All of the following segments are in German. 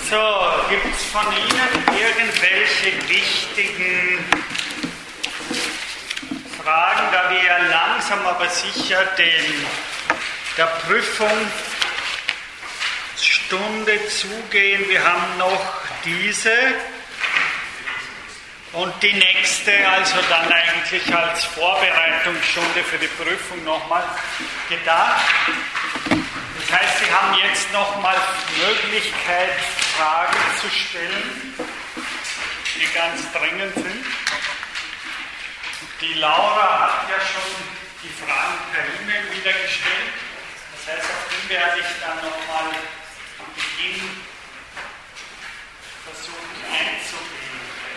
So, gibt es von Ihnen irgendwelche wichtigen Fragen, da wir ja langsam aber sicher der Prüfungsstunde zugehen? Wir haben noch diese und die nächste, also dann eigentlich als Vorbereitungsstunde für die Prüfung nochmal gedacht. Das heißt, Sie haben jetzt nochmal Möglichkeit, Fragen zu stellen, die ganz dringend sind. Die Laura hat ja schon die Fragen per E-Mail wieder gestellt. Das heißt, auf die werde ich dann nochmal am Beginn versuchen einzugehen.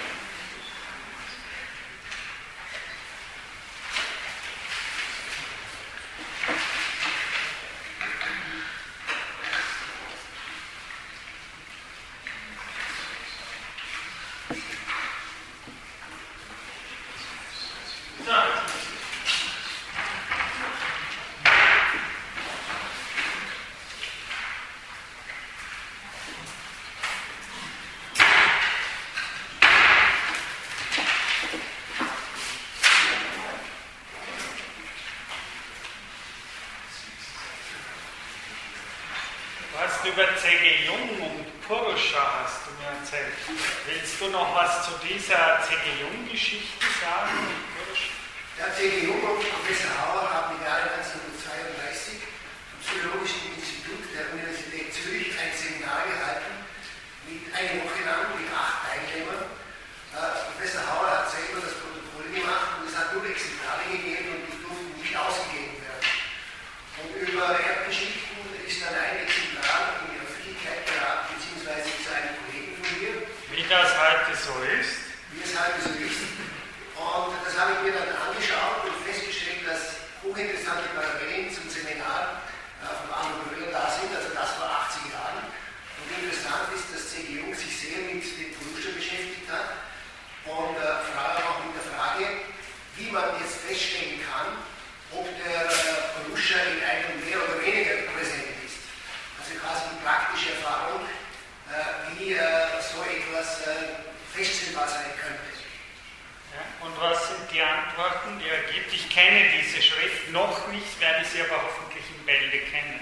Über C.G. Jung und Purusha hast du mir erzählt. Willst du noch was zu dieser C.G. Jung-Geschichte sagen? Ja, C.G. Jung und Professor Hauer haben im Jahre 1932 am Zoologischen Institut der Universität Zürich ein Seminar gehalten, mit eine Woche lang mit 8 Teilnehmern. Professor Hauer hat selber das Protokoll gemacht und es hat nur Exemplare gegeben und die durften nicht ausgegeben werden. Und über Erdgeschichten ist dann ein Exemplar in die Öffentlichkeit geraten, beziehungsweise zu einem Kollegen von mir. Wie das heute so ist. Wie es heute so ist. Und das habe ich mir dann angeschaut und festgestellt, dass hochinteressante Parallelen zum Seminar von Arno Breuer da sind, also das vor 80 Jahren. Und interessant ist, dass C.G. Jung sich sehr mit dem Purusha beschäftigt hat und auch mit der Frage, wie man jetzt feststellen kann, ob der Purusha in einem mehr oder weniger präsent ist. Also quasi die praktische Erfahrung, wie so etwas feststellbar sein könnte. Ja, und was sind die Antworten, die er gibt? Ich kenne diese Schrift noch nicht, werde sie aber hoffentlich in Bälde kennen.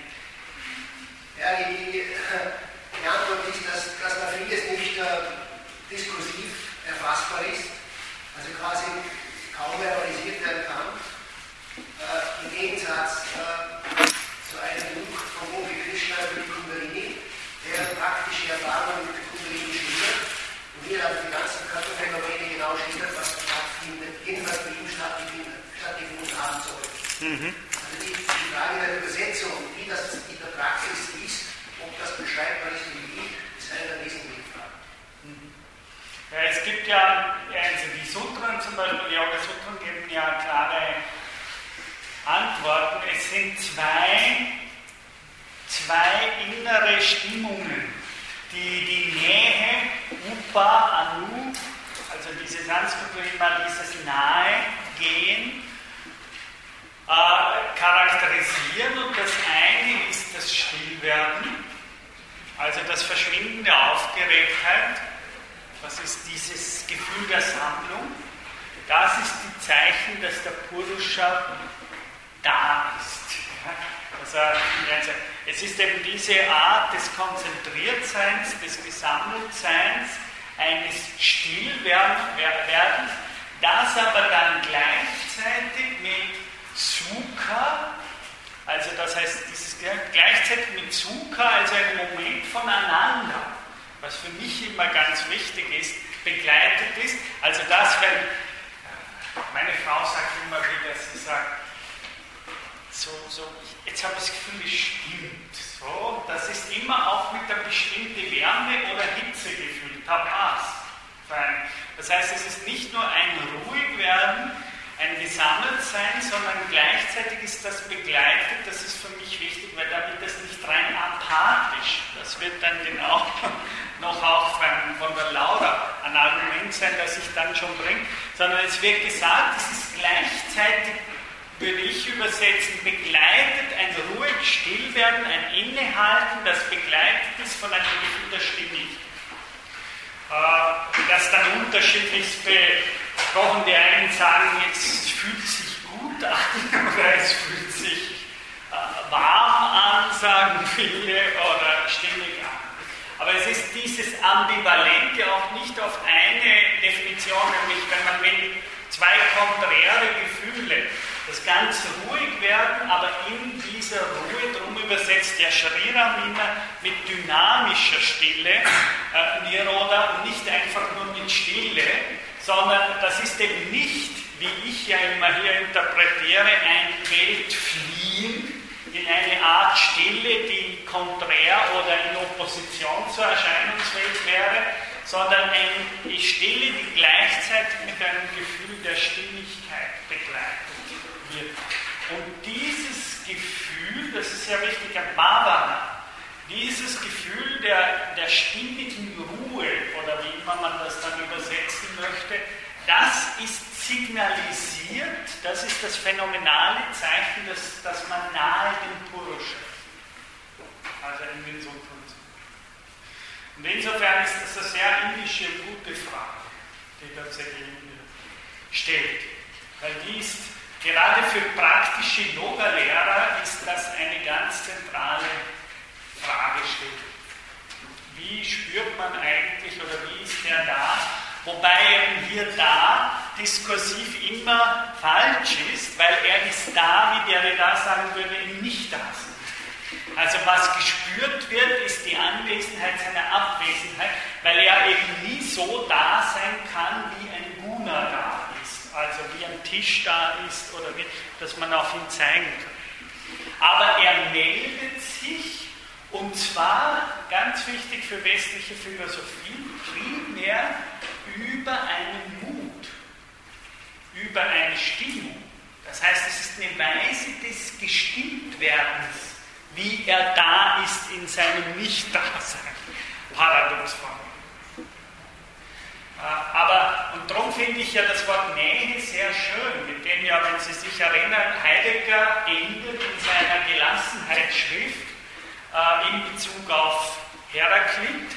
Ja, die Antwort ist, dass da vieles nicht diskursiv erfassbar ist, also quasi kaum verbalisiert werden kann. Im Gegensatz zu einem Buch von Gopi Krishna über die Kundalini, der praktische Erfahrungen mit der Kundalini schildert und hier also die ganzen Körperphänomene genau schildert, was jedenfalls bei ihm stattgefunden haben soll. Also die Frage der Übersetzung, wie das in der Praxis ist, ob das beschreibbar ist und wie, ist eine der wesentlichen Fragen. Ja, es gibt ja, also die Sutren zum Beispiel, die Yoga Sutren geben ja klare Antworten. Es sind zwei innere Stimmungen, die Nähe, Upa, Anu, also diese Sanskrit-Rima, dieses Nahegehen, charakterisieren. Und das eine ist das Stillwerden, also das Verschwinden der Aufgeregtheit. Das ist dieses Gefühl der Sammlung. Das ist die Zeichen, dass der Purusha da ist. Also, es ist eben diese Art des Konzentriertseins, des Gesammeltseins, eines Stillwerdens, das aber dann gleichzeitig mit Sukha, also das heißt, gleichzeitig mit Sukha, also ein Moment voneinander, was für mich immer ganz wichtig ist, begleitet ist. Also das, wenn meine Frau sagt immer wieder, sie sagt, jetzt habe ich das Gefühl, es stimmt. So, das ist immer auch mit einer bestimmten Wärme oder Hitze gefüllt. Tapas. Das heißt, es ist nicht nur ein Ruhigwerden, ein Gesammeltsein, sondern gleichzeitig ist das begleitet. Das ist für mich wichtig, weil da wird das nicht rein apathisch. Das wird dann genau noch auch von der Laura ein Argument sein, das ich dann schon bringe, sondern es wird gesagt, es ist gleichzeitig würde ich übersetzen, begleitet ein ruhiges Stillwerden, ein Innehalten, das begleitet ist von einem Gefühl der Stimmigkeit. Das dann unterschiedlich besprochen. Die einen sagen, jetzt fühlt es sich gut an oder es fühlt sich warm an, sagen viele, oder stimmig an. Aber es ist dieses Ambivalente auch nicht auf eine Definition, nämlich wenn man will, zwei konträre Gefühle, das ganz ruhig werden, aber in dieser Ruhe, darum übersetzt der Shriramina mit dynamischer Stille, Nirodha, und nicht einfach nur mit Stille, sondern das ist eben nicht, wie ich ja immer hier interpretiere, ein Weltfliehen in eine Art Stille, die konträr oder in Opposition zur Erscheinungswelt wäre, sondern eine Stille, die gleichzeitig mit einem Gefühl der Stimmigkeit begleitet wird. Und dieses Gefühl, das ist ja wichtig, ein Bhavana, dieses Gefühl der stimmigen Ruhe, oder wie immer man das dann übersetzen möchte, das ist signalisiert, das ist das phänomenale Zeichen, dass man nahe dem Purusha ist. Also in den Sutra. Und insofern ist das eine sehr indische, gute Frage, die tatsächlich stellt. Weil die ist, gerade für praktische Yoga-Lehrer, ist das eine ganz zentrale Fragestellung. Wie spürt man eigentlich, oder wie ist der da? Wobei eben hier da diskursiv immer falsch ist, weil er ist da, wie der da sagen würde, im Nicht-Dasein. Also was gespürt wird, ist die Anwesenheit seiner Abwesenheit, weil er eben nie so da sein kann, wie ein Guna da ist, also wie ein Tisch da ist, oder wie, dass man auf ihn zeigen kann. Aber er meldet sich, und zwar, ganz wichtig für westliche Philosophie, primär über einen Mut, über eine Stimmung. Das heißt, es ist eine Weise des Gestimmtwerdens, wie er da ist in seinem Nicht-Dasein. Paradox formuliert. Und darum finde ich ja das Wort Nähe sehr schön, mit dem ja, wenn Sie sich erinnern, Heidegger endet in seiner Gelassenheitsschrift in Bezug auf Heraklit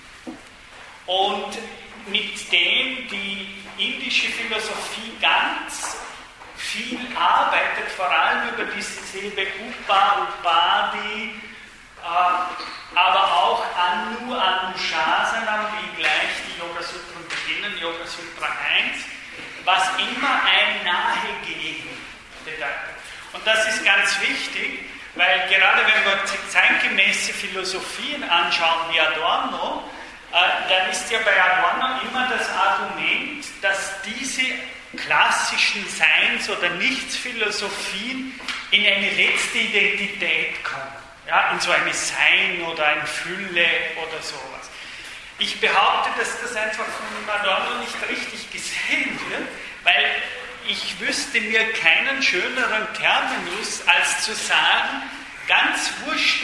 und mit dem die indische Philosophie ganz viel arbeitet, vor allem über diese Silbe Upa, Upadi, aber auch Anu, Anushasanam, wie gleich die Yoga-Sutren beginnen, Yoga-Sutra 1, was immer ein Nahegehen bedeutet. Und das ist ganz wichtig, weil gerade wenn wir zeitgemäße Philosophien anschauen wie Adorno, dann ist ja bei Adorno immer das Argument, dass diese klassischen Seins- oder Nichtsphilosophien in eine letzte Identität kommen. Ja, in so eine Sein oder eine Fülle oder sowas. Ich behaupte, dass das einfach von Adorno nicht richtig gesehen wird, weil ich wüsste mir keinen schöneren Terminus, als zu sagen, ganz wurscht,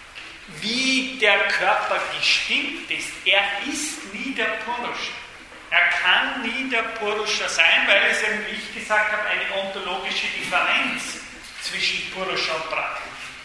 wie der Körper gestimmt ist, er ist nie der Purusha. Er kann nie der Purusha sein, weil es eben, wie ich gesagt habe, eine ontologische Differenz zwischen Purusha und Prakriti.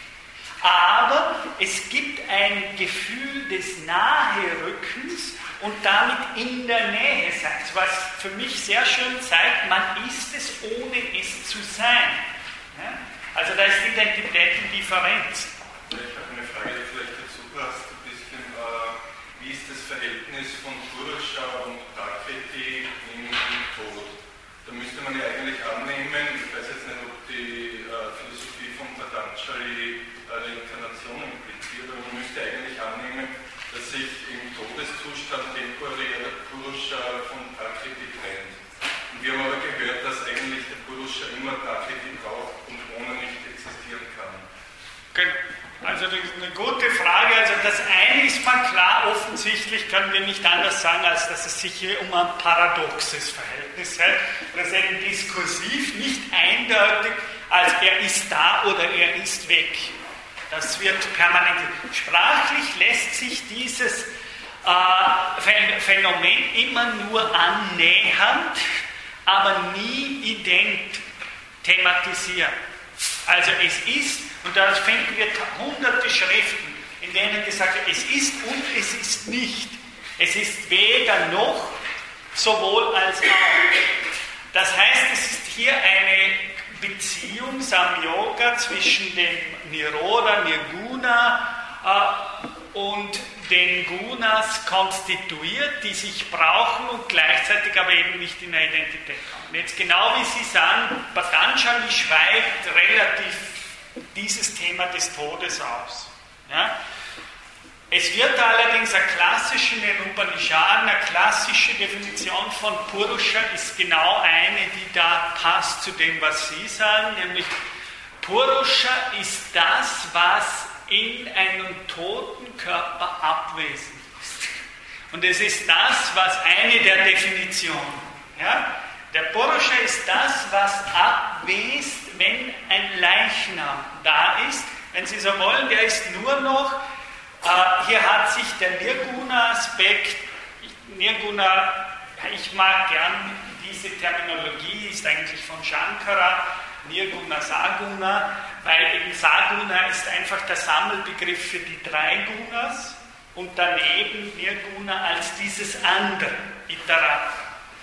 Aber es gibt ein Gefühl des Naherückens und damit in der Nähe Seins, was für mich sehr schön zeigt, man ist es, ohne es zu sein. Ja? Also da ist Identitätendifferenz. Ich habe eine Frage, die vielleicht dazu passt, ein bisschen, wie ist das Verhältnis von Purusha und Prakriti im Tod? Da müsste man ja eigentlich annehmen, ich weiß jetzt nicht, ob die Philosophie von Patanjali Reinkarnation impliziert, aber man müsste eigentlich annehmen, dass sich im Todeszustand temporär der Purusha von Prakriti trennt. Und wir haben aber gehört, dass eigentlich der Purusha immer Prakriti braucht und ohne nicht existieren kann. Also das ist eine gute Frage. Also das eine ist mal klar, offensichtlich können wir nicht anders sagen, als dass es sich hier um ein paradoxes Verhältnis handelt, das eben diskursiv nicht eindeutig als er ist da oder er ist weg. Das wird permanent. Sprachlich lässt sich dieses Phänomen immer nur annähernd, aber nie ident thematisieren. Also es ist, und da finden wir hunderte Schriften, in denen gesagt wird, es ist und es ist nicht. Es ist weder noch, sowohl als auch. Das heißt, es ist hier eine Beziehung, Samyoga, zwischen dem Nirodha, Nirguna und den Gunas konstituiert, die sich brauchen und gleichzeitig aber eben nicht in der Identität haben. Jetzt genau wie Sie sagen, Patanjali schweigt relativ dieses Thema des Todes aus. Ja? Es wird allerdings eine klassische, in den Upanishaden, eine klassische Definition von Purusha ist genau eine, die da passt zu dem, was Sie sagen, nämlich Purusha ist das, was in einem toten Körper abwesend ist. Und es ist das, was eine der Definitionen. Ja? Der Purusha ist das, was abwest, wenn ein Leichnam da ist. Wenn Sie so wollen, der ist nur noch, hier hat sich der Nirguna-Aspekt, Nirguna, ich mag gern diese Terminologie, ist eigentlich von Shankara, Nirguna, Saguna, weil eben Saguna ist einfach der Sammelbegriff für die drei Gunas und daneben Nirguna als dieses andere, Iterata.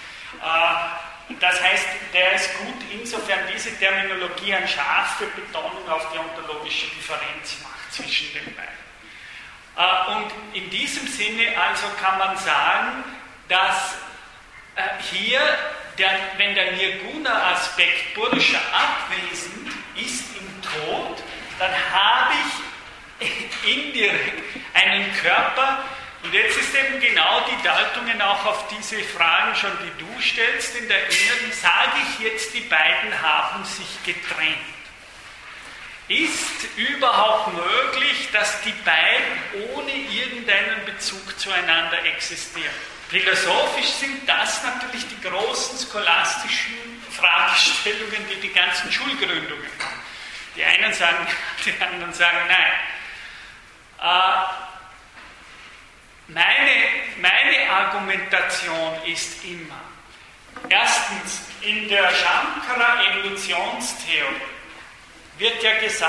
Das heißt, der ist gut, insofern diese Terminologie eine scharfe Betonung auf die ontologische Differenz macht zwischen den beiden. Und in diesem Sinne also kann man sagen, dass hier, wenn der Nirguna-Aspekt Purusha abwesend ist im Tod, dann habe ich indirekt einen Körper. Und jetzt ist eben genau die Deutungen auch auf diese Fragen schon, die du stellst, in der Inneren, sage ich jetzt, die beiden haben sich getrennt. Ist überhaupt möglich, dass die beiden ohne irgendeinen Bezug zueinander existieren? Philosophisch sind das natürlich die großen scholastischen Fragestellungen, die die ganzen Schulgründungen haben. Die einen sagen, die anderen sagen nein. Meine Argumentation ist immer, erstens, in der Shankara-Evolutionstheorie wird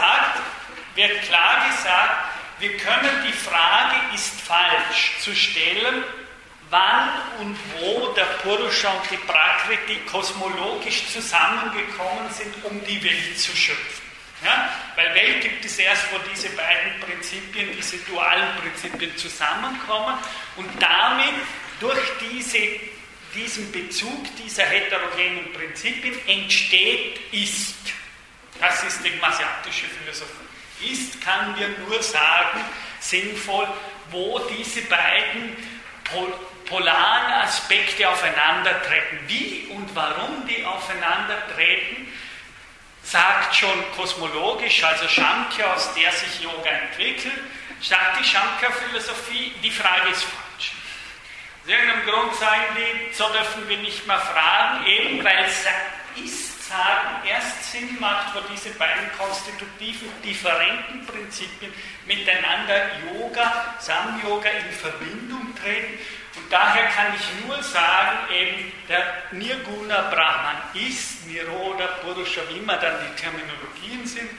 klar gesagt, wir können die Frage, ist falsch, zu stellen, wann und wo der Purusha und die Prakriti kosmologisch zusammengekommen sind, um die Welt zu schöpfen. Ja? Weil Welt gibt es erst, wo diese beiden Prinzipien, diese dualen Prinzipien zusammenkommen und damit durch diesen Bezug dieser heterogenen Prinzipien entsteht Ist. Das ist die asiatische Philosophie. Ist, kann mir nur sagen, sinnvoll, wo diese beiden polaren Aspekte aufeinandertreten. Wie und warum die aufeinandertreten, sagt schon kosmologisch, also Sankhya, aus der sich Yoga entwickelt, sagt die Sankhya-Philosophie, die Frage ist falsch. Aus irgendeinem Grund sagen die, so dürfen wir nicht mehr fragen, eben weil Ist-Sagen erst Sinn macht, wo diese beiden konstitutiven, differenten Prinzipien miteinander Yoga, Sam-Yoga in Verbindung treten. Und daher kann ich nur sagen, eben der Nirguna Brahman ist, Nirodha, Purusha, wie immer dann die Terminologien sind,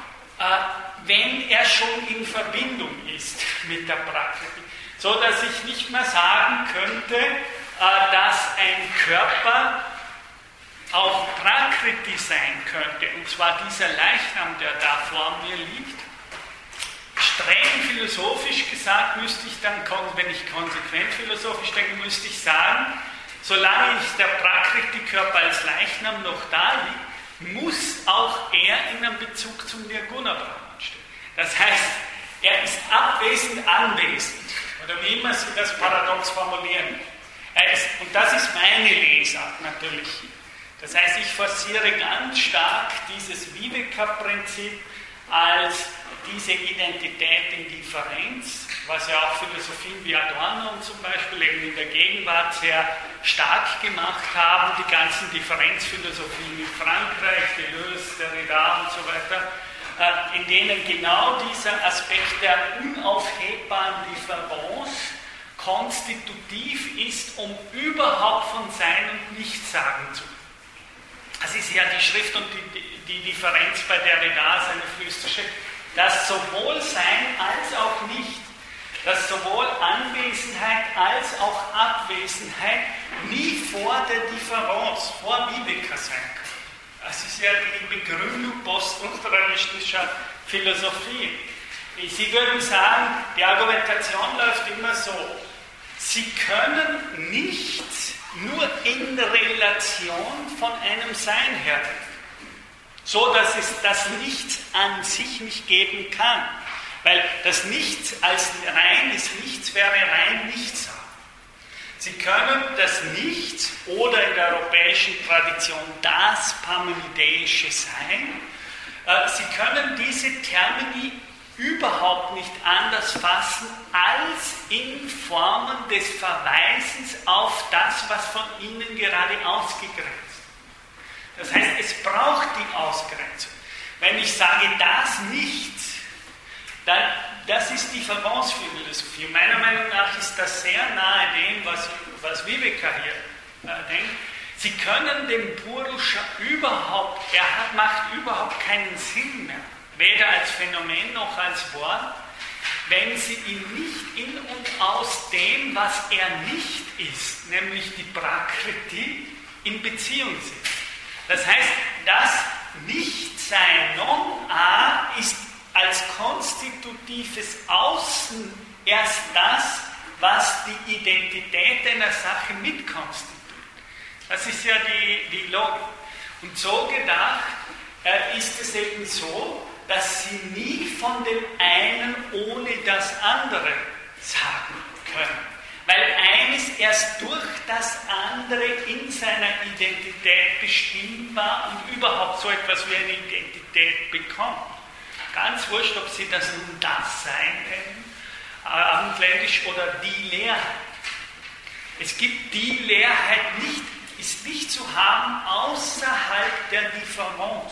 wenn er schon in Verbindung ist mit der Prakriti. So dass ich nicht mehr sagen könnte, dass ein Körper auch Prakriti sein könnte, und zwar dieser Leichnam, der da vor mir liegt. Streng philosophisch gesagt müsste ich dann, wenn ich konsequent philosophisch denke, müsste ich sagen, solange der Prakriti-Körper als Leichnam noch da liegt, muss auch er in einem Bezug zum Nirguna-Brahman stehen. Das heißt, er ist abwesend anwesend, oder wie immer Sie das paradox formulieren. Und das ist meine Lesart natürlich. Das heißt, ich forciere ganz stark dieses Viveka-Prinzip als diese Identität in Differenz, was ja auch Philosophien wie Adorno zum Beispiel eben in der Gegenwart sehr stark gemacht haben, die ganzen Differenzphilosophien in Frankreich, Deleuze, Derrida und so weiter, in denen genau dieser Aspekt der unaufhebbaren Differenz konstitutiv ist, um überhaupt von Sein und Nichtsagen zu das ist ja die Schrift und die Differenz bei Derrida, seine philosophische, dass sowohl Sein als auch Nicht, dass sowohl Anwesenheit als auch Abwesenheit nie vor der Differenz, vor Viveka sein kann. Das ist ja die Begründung poststrukturalistischer Philosophie. Sie würden sagen, die Argumentation läuft immer so. Sie können nichts nur in Relation von einem Sein her, so dass es das Nichts an sich nicht geben kann. Weil das Nichts als reines Nichts wäre rein Nichts. Sie können das Nichts oder in der europäischen Tradition das parmenidäische Sein, Sie können diese Termini überhaupt nicht anders fassen als in Formen des Verweisens auf das, was von Ihnen gerade ausgegrenzt ist. Das heißt, es braucht die Ausgrenzung. Wenn ich sage, das Nichts, dann, das ist die Differenzphilosophie. Meiner Meinung nach ist das sehr nahe dem, was Viveka hier denkt. Sie können den Purusha macht überhaupt keinen Sinn mehr, weder als Phänomen noch als Wort, wenn Sie ihn nicht in und aus dem, was er nicht ist, nämlich die Prakriti, in Beziehung sind. Das heißt, das Nichtsein non-A ist als konstitutives Außen erst das, was die Identität einer Sache mitkonstituiert. Das ist ja die Logik. Und so gedacht ist es eben so, dass Sie nie von dem einen ohne das andere sagen können. Weil eines erst durch das andere in seiner Identität bestimmt war und überhaupt so etwas wie eine Identität bekommt. Ganz wurscht, ob Sie das nun das Sein nennen, abendländisch, oder die Leerheit. Es gibt die Leerheit nicht, ist nicht zu haben außerhalb der Differenz.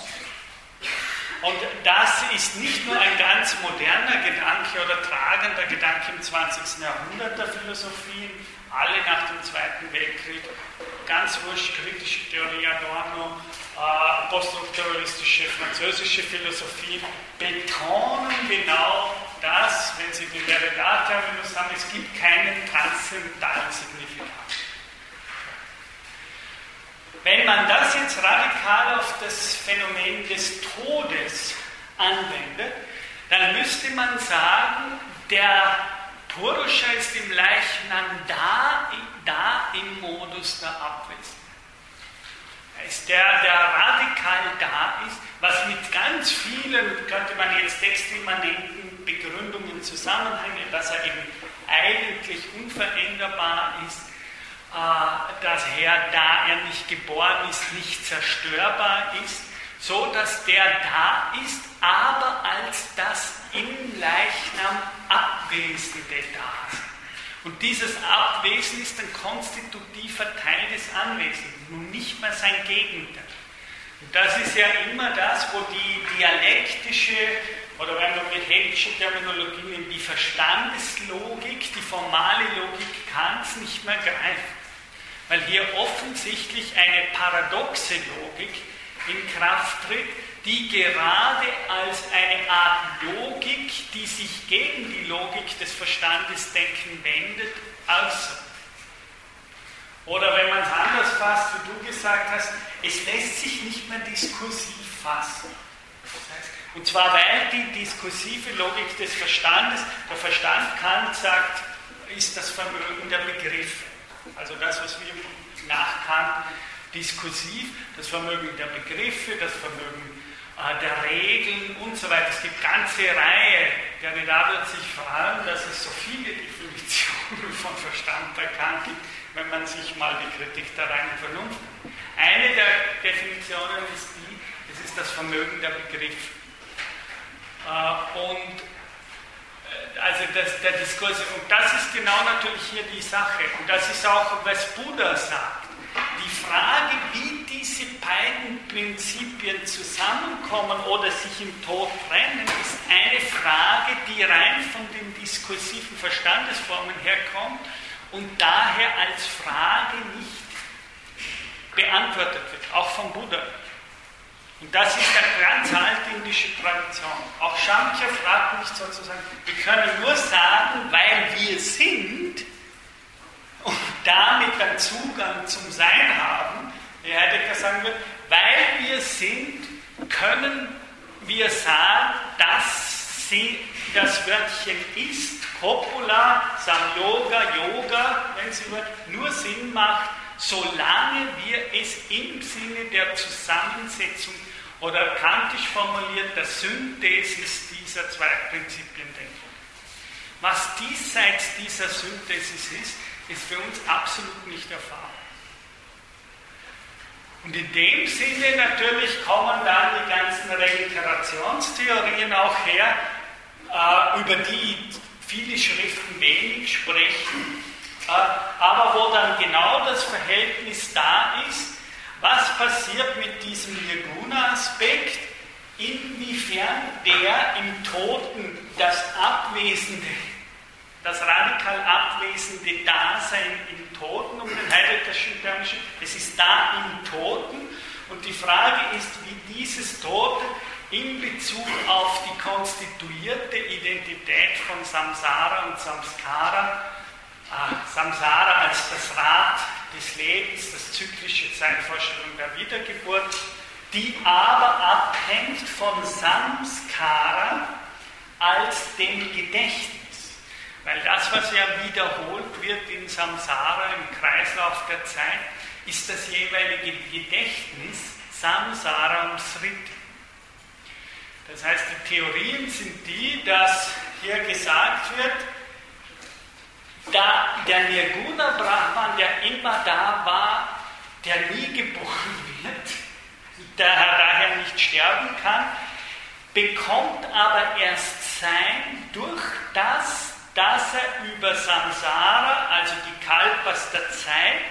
Und das ist nicht nur ein ganz moderner Gedanke oder tragender Gedanke im 20. Jahrhundert der Philosophie, alle nach dem Zweiten Weltkrieg, ganz wurscht, kritische Theorie Adorno, poststrukturalistische französische Philosophie, betonen genau das, wenn Sie den Derrida-Terminus haben, es gibt keinen transzendentalen Signifikat. Wenn man das jetzt radikal auf das Phänomen des Todes anwendet, dann müsste man sagen, der Purusha ist im Leichnam da im Modus der Abwesenheit. Er ist der radikal da ist, was mit ganz vielen, könnte man jetzt textimmanenten Begründungen zusammenhängen, dass er eben eigentlich unveränderbar ist, daher, da er nicht geboren ist, nicht zerstörbar ist, so dass der da ist, aber als das im Leichnam abwesende Dasein. Und dieses Abwesen ist ein konstitutiver Teil des Anwesenden, nun nicht mehr sein Gegenteil. Und das ist ja immer das, wo die dialektische, oder wenn man mit hegelischer Terminologie nimmt, die Verstandeslogik, die formale Logik Kants nicht mehr greift. Weil hier offensichtlich eine paradoxe Logik in Kraft tritt, die gerade als eine Art Logik, die sich gegen die Logik des Verstandesdenken wendet, äußert. Oder wenn man es anders fasst, wie du gesagt hast, es lässt sich nicht mehr diskursiv fassen. Und zwar, weil die diskursive Logik des Verstandes, der Verstand Kant sagt, ist das Vermögen der Begriffe. Also das, was wir nach Kant diskursiv, das Vermögen der Begriffe, das Vermögen der Regeln und so weiter. Es gibt eine ganze Reihe, Derrida wird sich freuen, dass es so viele Definitionen von Verstand bei Kant gibt, wenn man sich mal die Kritik der reinen Vernunft nimmt. Eine der Definitionen ist die, es ist das Vermögen der Begriffe. Also der Diskurs, und das ist genau natürlich hier die Sache, und das ist auch, was Buddha sagt. Die Frage, wie diese beiden Prinzipien zusammenkommen oder sich im Tod trennen, ist eine Frage, die rein von den diskursiven Verstandesformen herkommt und daher als Frage nicht beantwortet wird, auch von Buddha. Und das ist eine ganz alte indische Tradition. Auch Samkhya fragt mich sozusagen, wir können nur sagen, weil wir sind und damit einen Zugang zum Sein haben, wie Heidegger sagen wird, weil wir sind, können wir sagen, dass das Wörtchen ist, Copula, Samyoga, Yoga, wenn Sie wollen, nur Sinn macht, solange wir es im Sinne der Zusammensetzung oder kantisch formuliert der Synthesis dieser zwei Prinzipien denken. Was diesseits dieser Synthesis ist für uns absolut nicht erfahrbar. Und in dem Sinne natürlich kommen dann die ganzen Reinkarnationstheorien auch her, über die viele Schriften wenig sprechen, aber wo dann genau das Verhältnis da ist, was passiert mit diesem Nirguna-Aspekt, inwiefern der im Toten das abwesende, das radikal abwesende Dasein im Toten, um den Heideggerschen Term, es ist da im Toten, und die Frage ist, wie dieses Tote in Bezug auf die konstituierte Identität von Samsara und Samskara, Samsara als das Rad des Lebens, das zyklische Zeitvorstellung der Wiedergeburt, die aber abhängt von Samskara als dem Gedächtnis. Weil das, was ja wiederholt wird in Samsara, im Kreislauf der Zeit, ist das jeweilige Gedächtnis Samsara und Sriti. Das heißt, die Theorien sind die, dass hier gesagt wird, da der Nirguna Brahman, der immer da war, der nie geboren wird, der daher nicht sterben kann, bekommt aber erst Sein durch das, dass er über Samsara, also die Kalpas der Zeit,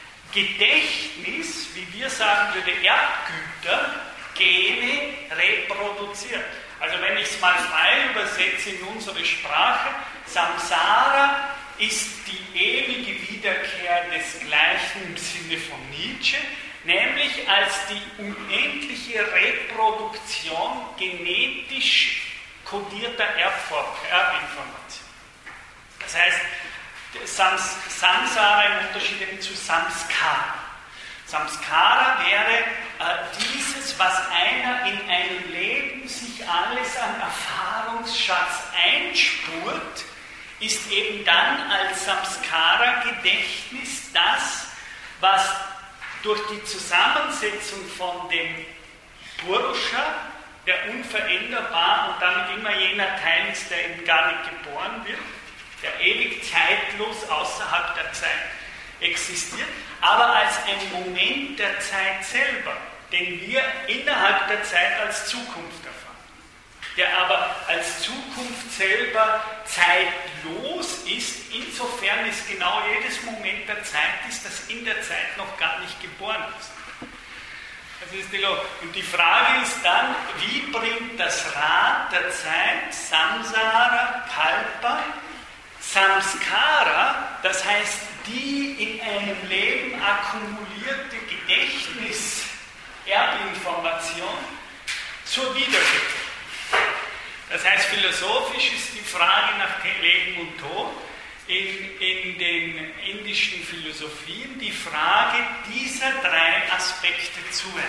Gedächtnis, wie wir sagen würden, Erbgüter, Gene reproduziert. Also wenn ich es mal frei übersetze in unsere Sprache, Samsara ist die ewige Wiederkehr desgleichen im Sinne von Nietzsche, nämlich als die unendliche Reproduktion genetisch kodierter Erbinformation. Das heißt, Samsara im Unterschied zu Samskara. Samskara wäre dieses, was einer in einem Leben sich alles an Erfahrungsschatz einspurt, ist eben dann als Samskara-Gedächtnis das, was durch die Zusammensetzung von dem Purusha, der unveränderbar und damit immer jener Teil ist, der eben gar nicht geboren wird, der ewig zeitlos außerhalb der Zeit existiert, aber als ein Moment der Zeit selber, den wir innerhalb der Zeit als Zukunft erfahren, der aber als Zukunft selber zeitlos ist, insofern es genau jedes Moment der Zeit ist, das in der Zeit noch gar nicht geboren ist. Das ist die Logik. Und die Frage ist dann, wie bringt das Rad der Zeit, Samsara, Kalpa, Samskara, das heißt die in einem Leben akkumulierte Gedächtnis, Erbinformation, zur Wiedergeburt. Das heißt, philosophisch ist die Frage nach Leben und Tod in den indischen Philosophien die Frage dieser drei Aspekte zueinander.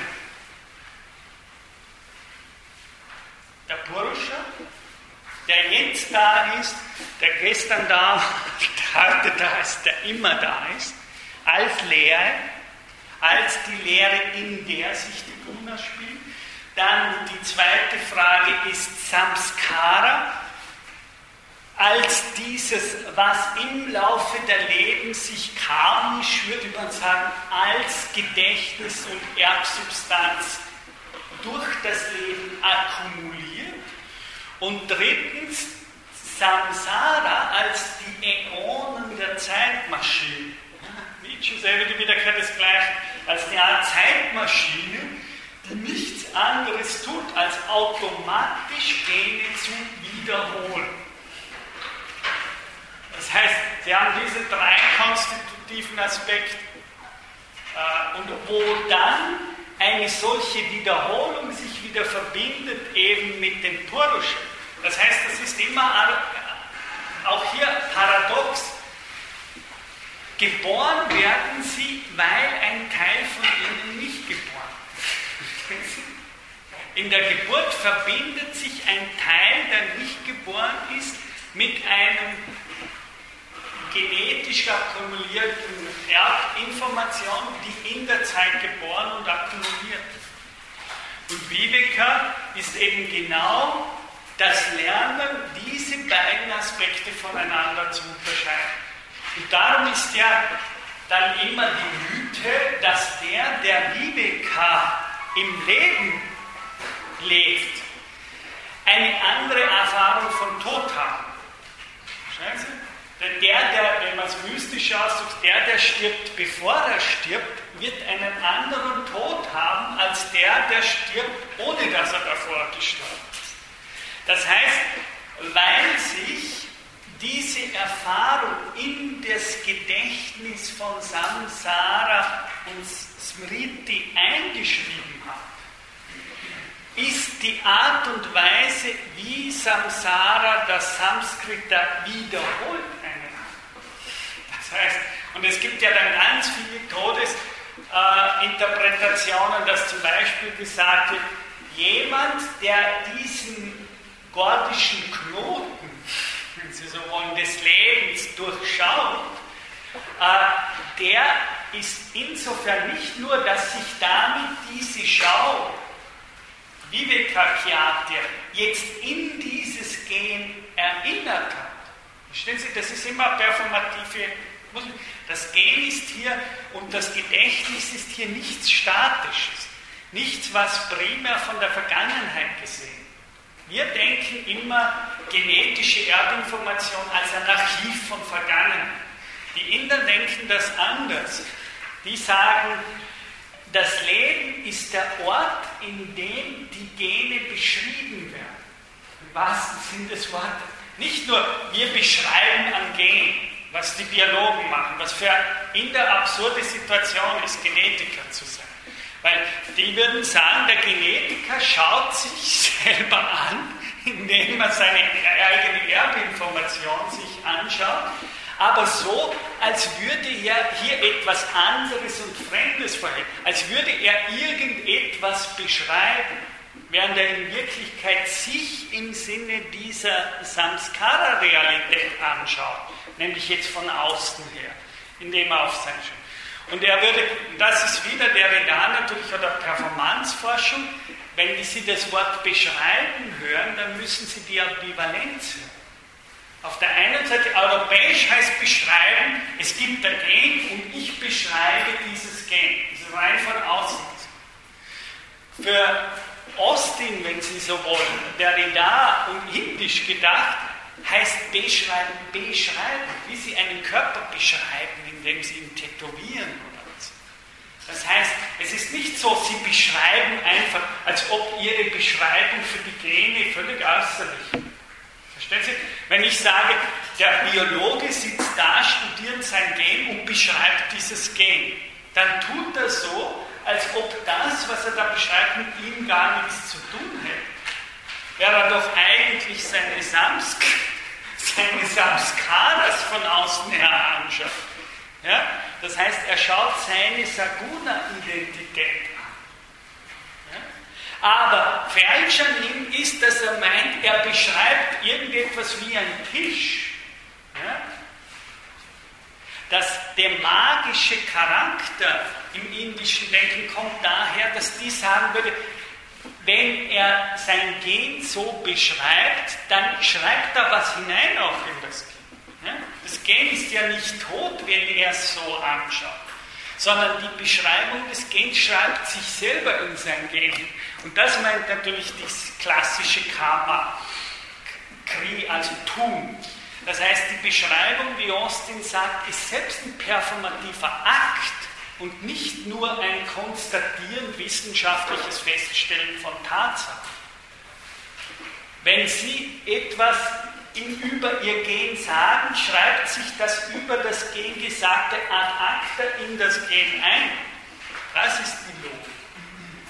Der Purusha, der jetzt da ist, der gestern da war, der heute da ist, der immer da ist, als Lehre, als die Lehre, in der sich die Guna spielt. Dann die zweite Frage ist Samskara, als dieses, was im Laufe der Leben sich karmisch, würde man sagen, als Gedächtnis und Erbsubstanz durch das Leben akkumuliert. Und drittens Samsara als die Äonen der Zeitmaschine. Nietzsche selber die Wiederkehr desgleichen, als eine Art Zeitmaschine, die nichts anderes tut, als automatisch Gene zu wiederholen. Das heißt, Sie haben diese drei konstitutiven Aspekte und wo dann eine solche Wiederholung sich wieder verbindet eben mit dem Purusha. Das heißt, das ist immer auch hier paradox. Geboren werden sie, weil ein Teil von ihnen nicht geboren ist. In der Geburt verbindet sich ein Teil, der nicht geboren ist, mit einem genetisch akkumulierten Erbinformation, die in der Zeit geboren und akkumuliert ist. Und Viveka ist eben genau das Lernen, diese beiden Aspekte voneinander zu unterscheiden. Und darum ist ja dann immer die Mythe, dass der Viveka im Leben lebt, eine andere Erfahrung von Tod haben. Verstehen Sie? Denn wenn man es mystisch ausdrückt, der stirbt, bevor er stirbt, wird einen anderen Tod haben, als der stirbt, ohne dass er davor gestorben ist. Das heißt, weil sich diese Erfahrung in das Gedächtnis von Samsara und Smriti eingeschrieben hat, ist die Art und Weise, wie Samsara das Samskrita wiederholt, eine Art. Das heißt, und es gibt ja dann ganz viele Todesinterpretationen, dass zum Beispiel gesagt wird, jemand, der diesen gordischen Knoten, wenn Sie so wollen, des Lebens durchschaut, der ist insofern nicht nur, dass sich damit diese Schau Viveka-Kyatya jetzt in dieses Gen erinnert hat. Verstehen Sie, das ist immer performative. Das Gen ist hier und das Gedächtnis ist hier nichts Statisches, nichts, was primär von der Vergangenheit gesehen. Wir denken immer genetische Erbinformation als ein Archiv von Vergangenheit. Die Inder denken das anders. Die sagen, das Leben ist der Ort, in dem die Gene beschrieben werden. Im wahrsten Sinn des Wortes. Nicht nur, wir beschreiben ein Gen, was die Biologen machen, was für Inder absurde Situation ist, Genetiker zu sein. Weil die würden sagen, der Genetiker schaut sich selber an, indem er seine eigene Erbinformation sich anschaut, aber so, als würde er hier etwas anderes und Fremdes vorher, als würde er irgendetwas beschreiben, während er in Wirklichkeit sich im Sinne dieser Samskara-Realität anschaut, nämlich jetzt von außen her, indem er auf sein Schaut. Und er würde, das ist wieder der Derrida natürlich oder Performanceforschung, wenn Sie das Wort beschreiben hören, dann müssen Sie die Ambivalenz hören. Auf der einen Seite, europäisch heißt beschreiben, es gibt ein Gen und ich beschreibe dieses Gen. Das ist rein von außen. Für Austin, wenn Sie so wollen, Derrida und indisch gedacht, heißt beschreiben, wie Sie einen Körper beschreiben, indem Sie ihn tätowieren oder so. Das heißt, es ist nicht so, Sie beschreiben einfach, als ob Ihre Beschreibung für die Gene völlig äußerlich ist. Verstehen Sie? Wenn ich sage, der Biologe sitzt da, studiert sein Gen und beschreibt dieses Gen, dann tut er so, als ob das, was er da beschreibt, mit ihm gar nichts zu tun hätte. Wäre er doch eigentlich seine Samskaras von außen her anschaut. Ja? Das heißt, er schaut seine Saguna-Identität an. Ja? Aber falsch an ihm ist, dass er meint, er beschreibt irgendetwas wie ein Tisch. Ja? Der magische Charakter im indischen Denken kommt daher, dass die sagen würde, wenn er sein Gen so beschreibt, dann schreibt er was hinein auch in das Gen. Ja? Das Gen ist ja nicht tot, wenn er es so anschaut, sondern die Beschreibung des Gens schreibt sich selber in sein Gen. Und das meint natürlich das klassische Karma, Kri, also Tun. Das heißt, die Beschreibung, wie Austin sagt, ist selbst ein performativer Akt und nicht nur ein Konstatieren, wissenschaftliches Feststellen von Tatsachen. Wenn Sie etwas über Ihr Gen sagen, schreibt sich das über das Gen Gesagte ad acta in das Gen ein. Das ist die Logik.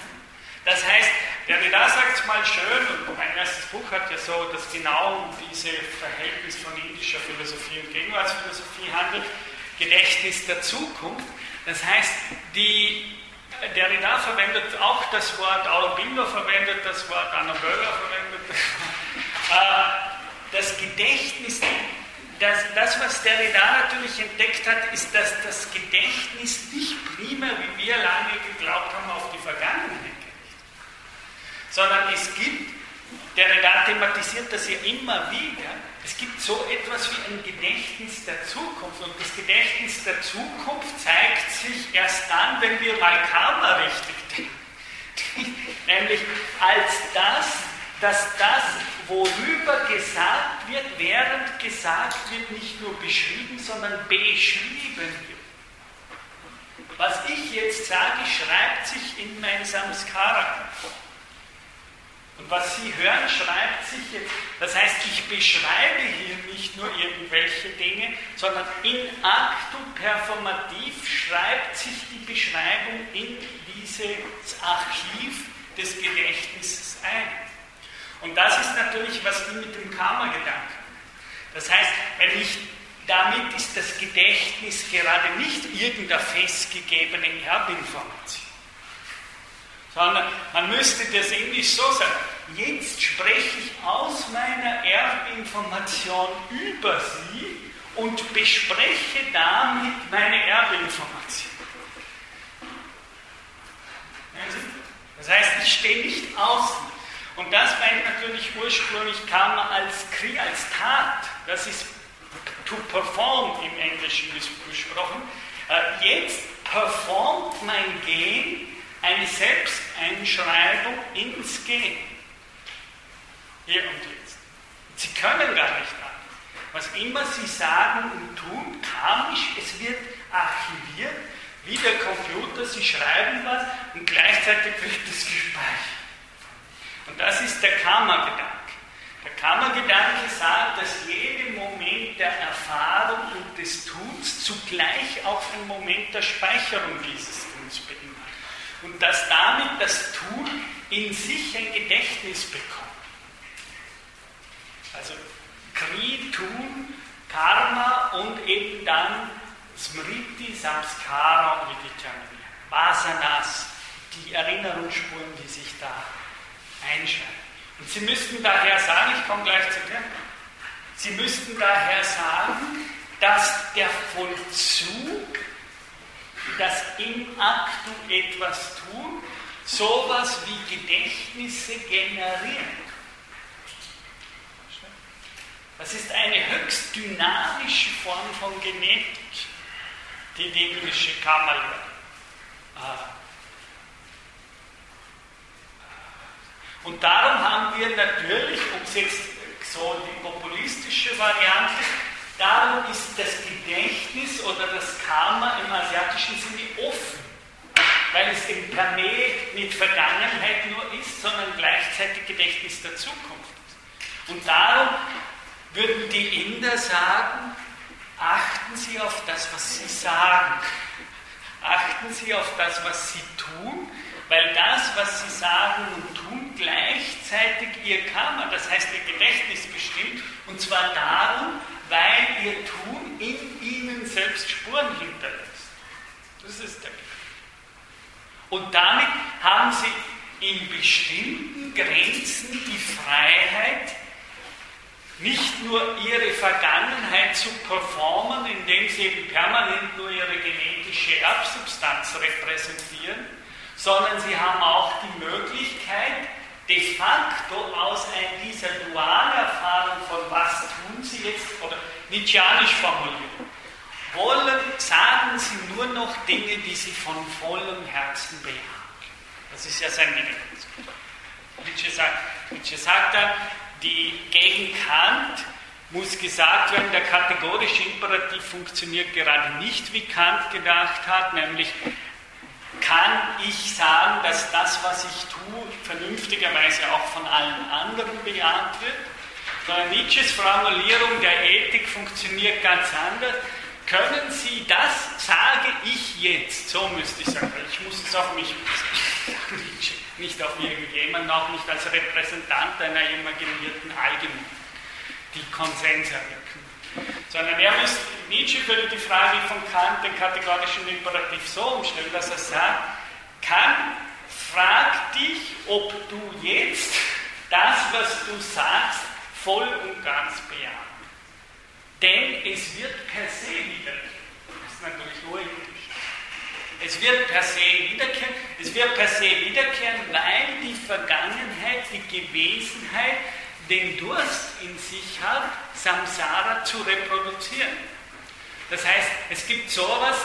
Das heißt, Derrida sagt es mal schön, und mein erstes Buch hat ja so, dass genau um dieses Verhältnis von indischer Philosophie und Gegenwartsphilosophie handelt, Gedächtnis der Zukunft. Das heißt, Derrida verwendet auch das Wort, Aurobindo verwendet das Wort, Anna Böhler verwendet das Wort. Das Gedächtnis, das, was Derrida natürlich entdeckt hat, ist, dass das Gedächtnis nicht primär, wie wir lange geglaubt haben, auf die Vergangenheit gerichtet, sondern es gibt, Derrida thematisiert das ja immer wieder, es gibt so etwas wie ein Gedächtnis der Zukunft, und das Gedächtnis der Zukunft zeigt sich erst dann, wenn wir mal Karma richtig denken, nämlich als dass das, worüber gesagt wird, während gesagt wird, nicht nur beschrieben, sondern beschrieben wird. Was ich jetzt sage, schreibt sich in mein Samskara. Und was Sie hören, schreibt sich jetzt. Das heißt, ich beschreibe hier nicht nur irgendwelche Dinge, sondern in actu performativ schreibt sich die Beschreibung in dieses Archiv des Gedächtnisses ein. Und das ist natürlich, was die mit dem Karma-Gedanken. Das heißt, damit ist das Gedächtnis gerade nicht irgendeine festgegebene Erbinformation, sondern man müsste das Englisch so sagen: Jetzt spreche ich aus meiner Erbinformation über Sie und bespreche damit meine Erbinformation. Das heißt, ich stehe nicht außen. Und das meint natürlich ursprünglich Karma als Tat. Das ist to perform im Englischen gesprochen. Jetzt performt mein Gen eine Selbsteinschreibung ins Gen. Hier und jetzt. Sie können gar nicht anders. Was immer Sie sagen und tun, karmisch, es wird archiviert, wie der Computer, Sie schreiben was und gleichzeitig wird es gespeichert. Und das ist der Karma-Gedanke. Der Karma-Gedanke sagt, dass jeder Moment der Erfahrung und des Tuns zugleich auch ein Moment der Speicherung dieses Tuns beinhaltet. Und dass damit das Tun in sich ein Gedächtnis bekommt. Also Kri, Tun, Karma und eben dann Smriti, Samskara und Vidityanami. Vasanas, die Erinnerungsspuren, die sich da einschreiben. Und Sie müssten daher sagen, ich komme gleich zu dem, Sie müssten daher sagen, dass der Vollzug, das im Aktu etwas tun, sowas wie Gedächtnisse generiert. Das ist eine höchst dynamische Form von Genetik, die indische Karma-Lehre. Und darum haben wir natürlich, um es jetzt so die populistische Variante, darum ist das Gedächtnis oder das Karma im asiatischen Sinne offen, weil es im Perme nicht Vergangenheit nur ist, sondern gleichzeitig Gedächtnis der Zukunft ist. Und darum würden die Inder sagen, achten Sie auf das, was Sie sagen, achten Sie auf das, was Sie tun, weil das, was Sie sagen und tun, gleichzeitig Ihr Karma, das heißt Ihr Gedächtnis bestimmt, und zwar darum, weil Ihr Tun in Ihnen selbst Spuren hinterlässt. Das ist der Gedanke. Und damit haben Sie in bestimmten Grenzen die Freiheit, nicht nur Ihre Vergangenheit zu performen, indem Sie eben permanent nur Ihre genetische Erbsubstanz repräsentieren, sondern Sie haben auch die Möglichkeit, de facto aus dieser Dualerfahrung von was tun Sie jetzt, oder nietzscheanisch formulieren, sagen Sie nur noch Dinge, die Sie von vollem Herzen bejahen. Das ist ja sein Widerspruch. Nietzsche sagt dann, gegen Kant muss gesagt werden, der kategorische Imperativ funktioniert gerade nicht, wie Kant gedacht hat, nämlich kann ich sagen, dass das, was ich tue, vernünftigerweise auch von allen anderen bejaht wird, sondern Nietzsches Formulierung der Ethik funktioniert ganz anders. Können Sie das, sage ich jetzt, so müsste ich sagen, weil ich muss es auf mich beziehen. Nietzsche, nicht auf irgendjemanden, auch nicht als Repräsentant einer imaginierten Allgemeinheit, die Konsens erwirken. Sondern Nietzsche würde die Frage von Kant, den kategorischen Imperativ, so umstellen, dass er sagt, Kant, frag dich, ob du jetzt das, was du sagst, voll und ganz bejahst. Denn es wird per se wiederkehren. Das ist natürlich logisch. Es wird per se wiederkehren, weil die Vergangenheit, die Gewesenheit, den Durst in sich hat, Samsara zu reproduzieren. Das heißt, es gibt sowas,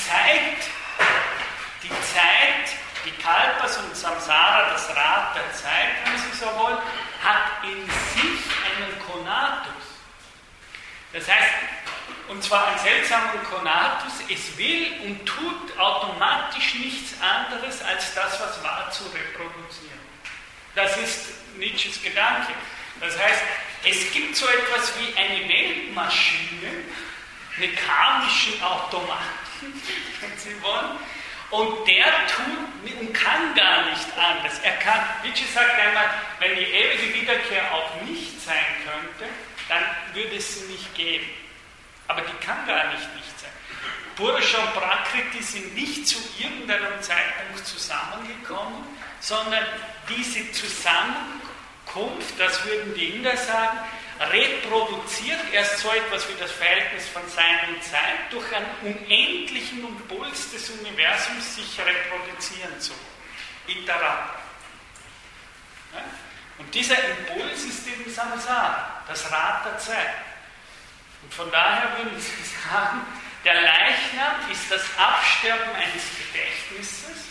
die Kalpas und Samsara, das Rad der Zeit, wenn Sie so wollen, hat in sich einen Konatus. Das heißt, und zwar einen seltsamen Konatus, es will und tut automatisch nichts anderes, als das, was war, zu reproduzieren. Das ist Nietzsches Gedanke. Das heißt, es gibt so etwas wie eine Weltmaschine, einen karmischen Automaten, wenn Sie wollen, und der tut und kann gar nicht anders. Nietzsche sagt einmal, wenn die ewige Wiederkehr auch nicht sein könnte, dann würde es sie nicht geben. Aber die kann gar nicht sein. Purusha und Prakriti sind nicht zu irgendeinem Zeitpunkt zusammengekommen, sondern diese Zusammenkunft, das würden die Inder sagen, reproduziert erst so etwas wie das Verhältnis von Sein und Zeit durch einen unendlichen Impuls des Universums sich reproduzieren zu. Iterata. Ja? Und dieser Impuls ist eben Samsara, das Rad der Zeit. Und von daher würden Sie sagen, der Leichnam ist das Absterben eines Gedächtnisses.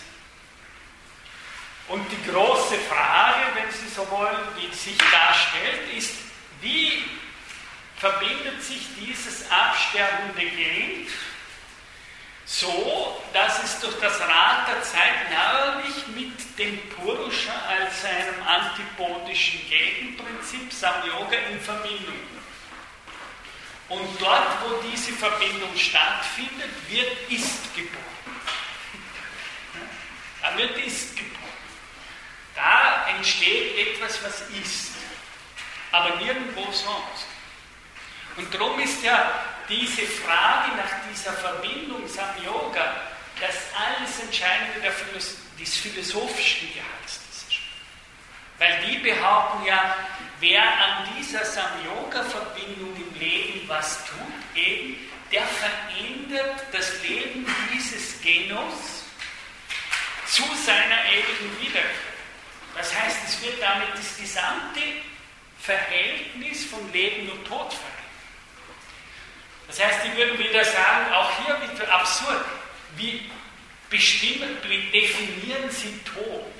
Und die große Frage, wenn Sie so wollen, die sich darstellt, ist, wie verbindet sich dieses absterbende Gen so, dass es durch das Rad der Zeit neuerlich mit dem Purusha als einem antipodischen Gegenprinzip Samyoga in Verbindung kommt. Und dort, wo diese Verbindung stattfindet, wird Ist geboren. Da wird Ist geboren. Da entsteht etwas, was ist. Aber nirgendwo sonst. Und darum ist ja diese Frage nach dieser Verbindung Samyoga das alles Entscheidende des philosophischen Gehalts dieser Schrift. Weil die behaupten ja, wer an dieser Samyoga-Verbindung im Leben was tut, eben, der verändert das Leben dieses Genos zu seiner ewigen Wiederkehr. Das heißt, es wird damit das gesamte Verhältnis von Leben und Tod verändert. Das heißt, die würden wieder sagen, auch hier wieder absurd, wie definieren Sie Tod?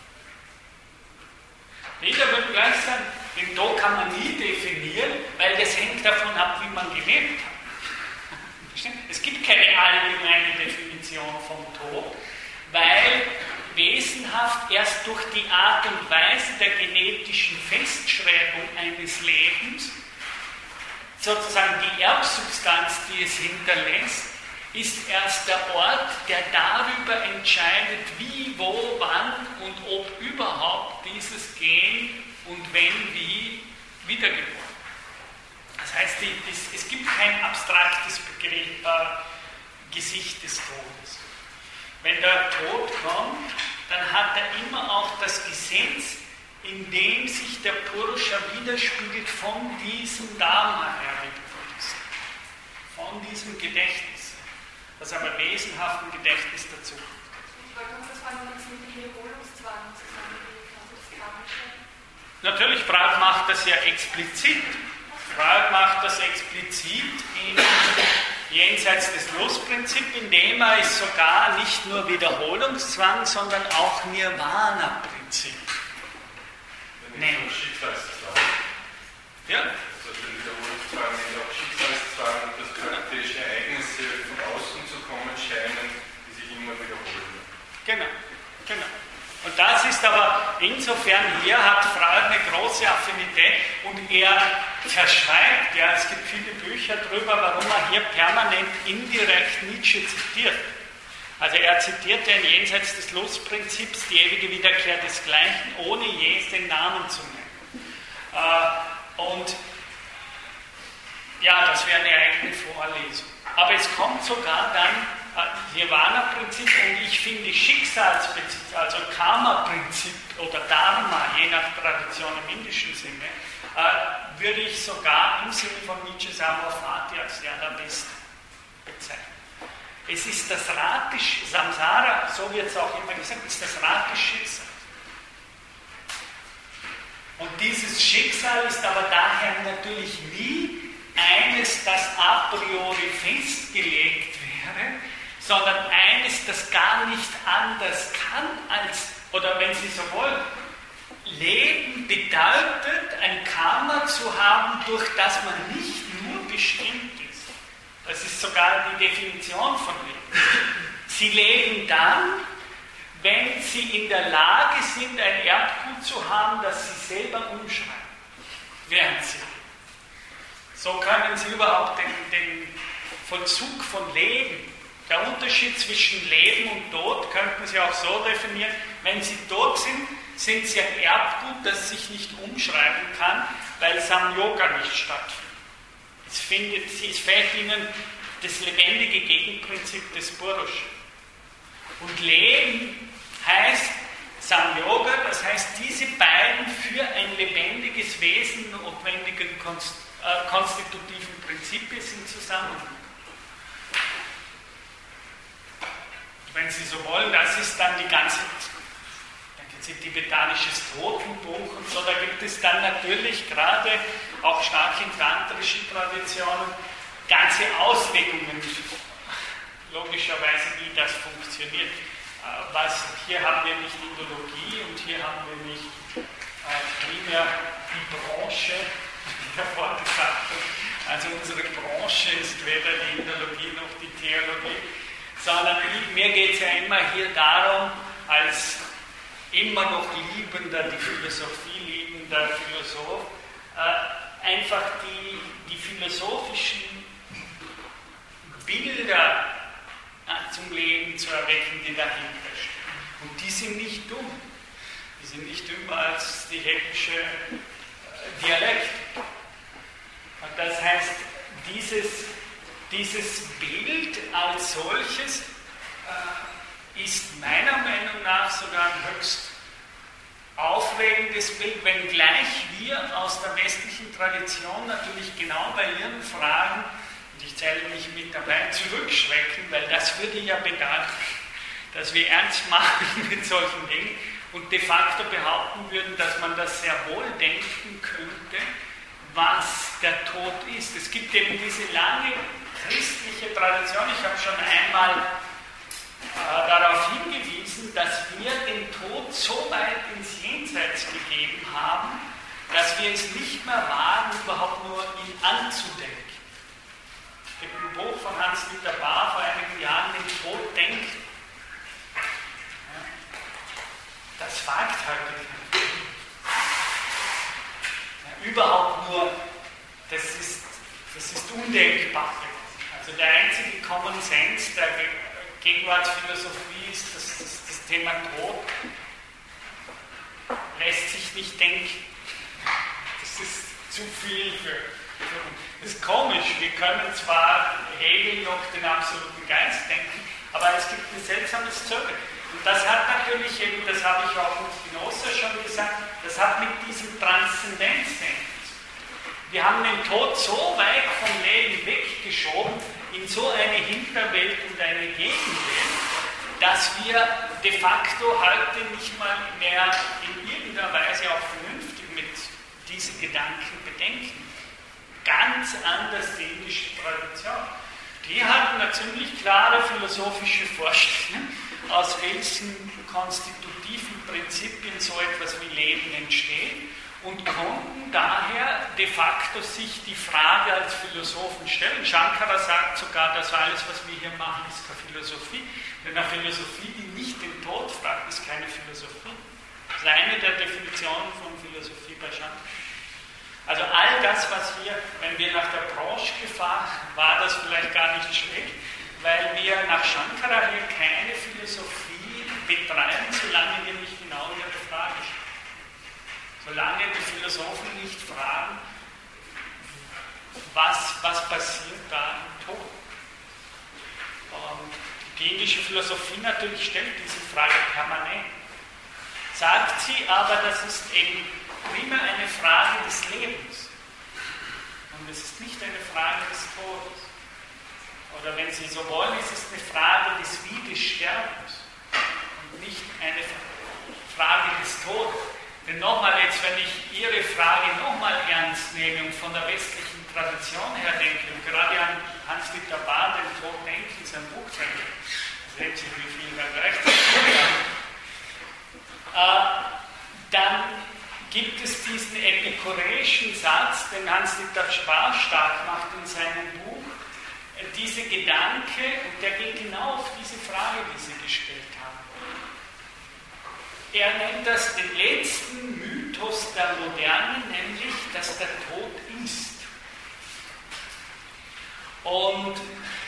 Jeder würde gleich sagen, den Tod kann man nie definieren, weil das hängt davon ab, wie man gelebt hat. Es gibt keine allgemeine Definition vom Tod, weil wesenhaft erst durch die Art und Weise der genetischen Festschreibung eines Lebens, sozusagen die Erbsubstanz, die es hinterlässt, ist erst der Ort, der darüber entscheidet, wie, wo, wann und ob überhaupt dieses Gen und wenn, wie wiedergeboren. Das heißt, es gibt kein abstraktes Gesicht des Todes. Wenn der Tod kommt, dann hat er immer auch das Gesetz, in dem sich der Purusha widerspiegelt von diesem Dharma her, von diesem Gedächtnis, das aber wesenhaft ein Gedächtnis dazu kommt. Ich wollte noch das fragen, was mit dem Wiederholungszwang zusammenhängt, also das Karmische. Natürlich, Freud macht das ja explizit. Freud macht das explizit jenseits des Lustprinzips, indem er es sogar nicht nur Wiederholungszwang, sondern auch Nirvana-Prinzip nennt. Schicksalszwang. Ja. Also der Wiederholungszwang nennt auch Schicksalszwang, dass praktische Ereignisse von außen zu kommen scheinen, die sich immer wiederholen. Genau. Und das ist aber, insofern hier hat Freud eine große Affinität und er verschweigt, ja, es gibt viele Bücher darüber, warum er hier permanent indirekt Nietzsche zitiert. Also er zitiert den jenseits des Lustprinzips die ewige Wiederkehr des Gleichen, ohne je den Namen zu nennen. Und ja, das wäre eine eigene Vorlesung. Aber es kommt sogar dann Nirvana-Prinzip und ich finde Schicksalsprinzip, also Karma-Prinzip oder Dharma, je nach Tradition im indischen Sinne, würde ich sogar im Sinne von Nietzsches Amor Fati als die allerbeste bezeichnen. Es ist das Rad des Samsara, so wird es auch immer gesagt, ist das Rad des Schicksals. Und dieses Schicksal ist aber daher natürlich nie eines, das a priori festgelegt wäre, sondern eines, das gar nicht anders kann als, oder wenn Sie so wollen, Leben bedeutet, ein Karma zu haben, durch das man nicht nur bestimmt ist. Das ist sogar die Definition von Leben. Sie leben dann, wenn Sie in der Lage sind, ein Erbgut zu haben, das Sie selber umschreiben, während Sie leben. So können Sie überhaupt den Vollzug von Leben, der Unterschied zwischen Leben und Tod, könnten Sie auch so definieren, wenn Sie tot sind, sind Sie ein Erbgut, das sich nicht umschreiben kann, weil Samyoga nicht stattfindet. Es fehlt Ihnen das lebendige Gegenprinzip des Purusha. Und Leben heißt Samyoga, das heißt, diese beiden für ein lebendiges Wesen notwendigen konstitutiven Prinzipien sind zusammen. Wenn Sie so wollen, das ist dann die ganze tibetanisches Totenbuch und so, da gibt es dann natürlich gerade auch stark in tantrischen Traditionen ganze Auslegungen, logischerweise, wie das funktioniert. Hier haben wir nicht Indologie und hier haben wir nicht primär die Branche, die davor gesagt wird. Also unsere Branche ist weder die Indologie noch die Theologie, sondern mir geht es ja immer hier darum, als immer noch liebender, die Philosophie liebender Philosoph, einfach die philosophischen Bilder zum Leben zu erwecken, die dahinter stehen. Und die sind nicht dumm. Die sind nicht dümmer als die Heckelsche Dialekt. Und das heißt, dieses Bild als solches ist meiner Meinung nach sogar ein höchst aufregendes Bild, wenngleich wir aus der westlichen Tradition natürlich genau bei Ihren Fragen, und ich zähle mich mit dabei, zurückschrecken, weil das würde ja bedeuten, dass wir ernst machen mit solchen Dingen und de facto behaupten würden, dass man das sehr wohl denken könnte, was der Tod ist. Es gibt eben diese lange christliche Tradition, ich habe schon einmal darauf hingewiesen, dass wir den Tod so weit ins Jenseits gegeben haben, dass wir es nicht mehr wagen, überhaupt nur ihn anzudenken. Es gibt ein Buch von Hans-Dieter Bahr vor einigen Jahren, den Tod denkt. Das wagt heute keiner. Überhaupt nur, das ist undenkbar. Also der einzige Common Sense der Gegenwartsphilosophie ist, dass das Thema Tod lässt sich nicht denken. Das ist zu viel für uns. Das ist komisch, wir können zwar Hegel noch den absoluten Geist denken, aber es gibt ein seltsames Zögern. Und das hat natürlich eben, das habe ich auch mit Spinoza schon gesagt, das hat mit diesem Transzendenzdenken zu tun. Wir haben den Tod so weit vom Leben weggeschoben, in so eine Hinterwelt und eine Gegenwelt, dass wir de facto heute nicht mal mehr in irgendeiner Weise auch vernünftig mit diesen Gedanken bedenken. Ganz anders die indische Tradition. Die hatten eine ziemlich klare philosophische Vorstellung, aus welchen konstitutiven Prinzipien so etwas wie Leben entsteht und konnten daher de facto sich die Frage als Philosophen stellen. Shankara sagt sogar, dass alles, was wir hier machen, ist keine Philosophie. Denn eine Philosophie, die nicht den Tod fragt, ist keine Philosophie. Das ist eine der Definitionen von Philosophie bei Shankara. Also all das, was wir, wenn wir nach der Branche gefahren, war das vielleicht gar nicht schlecht, weil wir nach Shankara hier keine Philosophie betreiben, solange wir nicht genau ihre Frage stellen. Solange die Philosophen nicht fragen, was passiert da im Tod. Die indische Philosophie natürlich stellt diese Frage permanent. Sagt sie aber, das ist eben primär eine Frage des Lebens. Und es ist nicht eine Frage des Todes. Oder wenn Sie so wollen, es ist eine Frage des Wie des Sterbens. Und nicht eine Frage des Todes. Denn nochmal jetzt, wenn ich Ihre Frage nochmal ernst nehme und von der westlichen Tradition her denke, und gerade an Hans-Dieter Bahr, den Tod denke, in seinem Buch denke, sehen Sie, wie viel da gleichzeitig dann gibt es diesen epikureischen Satz, den Hans-Dieter Bahr stark macht in seinem Buch, diese Gedanke, und der geht genau auf diese Frage, die Sie gestellt haben. Er nennt das den letzten Mythos der Moderne, nämlich, dass der Tod ist. Und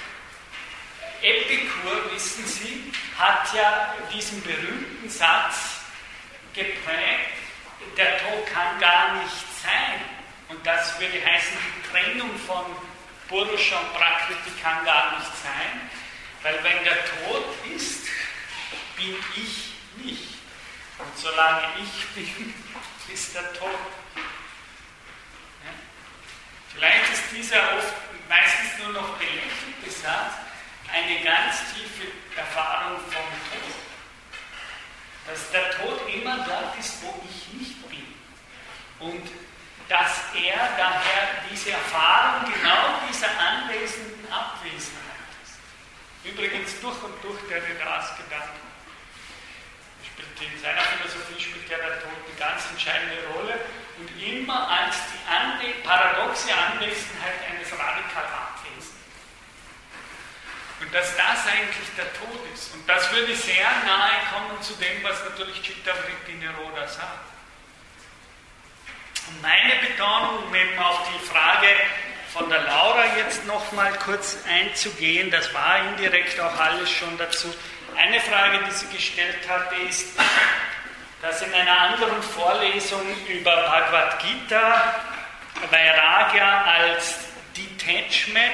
Epikur, wissen Sie, hat ja diesen berühmten Satz geprägt, der Tod kann gar nicht sein. Und das würde heißen, die Trennung von Purusha und Prakriti kann gar nicht sein, weil wenn der Tod ist, bin ich nicht. Und solange ich bin, ist der Tod. Ja? Vielleicht ist dieser oft meistens nur noch belächelte Satz eine ganz tiefe Erfahrung vom Tod. Dass der Tod immer dort ist, wo ich nicht bin. Und dass er daher diese Erfahrung genau dieser anwesenden Abwesenheit ist. Übrigens durch und durch der Vedas-Gedanke. In seiner Philosophie spielt ja der Tod eine ganz entscheidende Rolle und immer als die paradoxe Anwesenheit eines radikal Abwesenden. Und dass das eigentlich der Tod ist. Und das würde sehr nahe kommen zu dem, was natürlich Chittavritti Nirodha sagt. Und meine Betonung, um eben auf die Frage von der Laura jetzt nochmal kurz einzugehen, das war indirekt auch alles schon dazu. Eine Frage, die sie gestellt hat, ist, dass in einer anderen Vorlesung über Bhagavad Gita Vairagya als Detachment,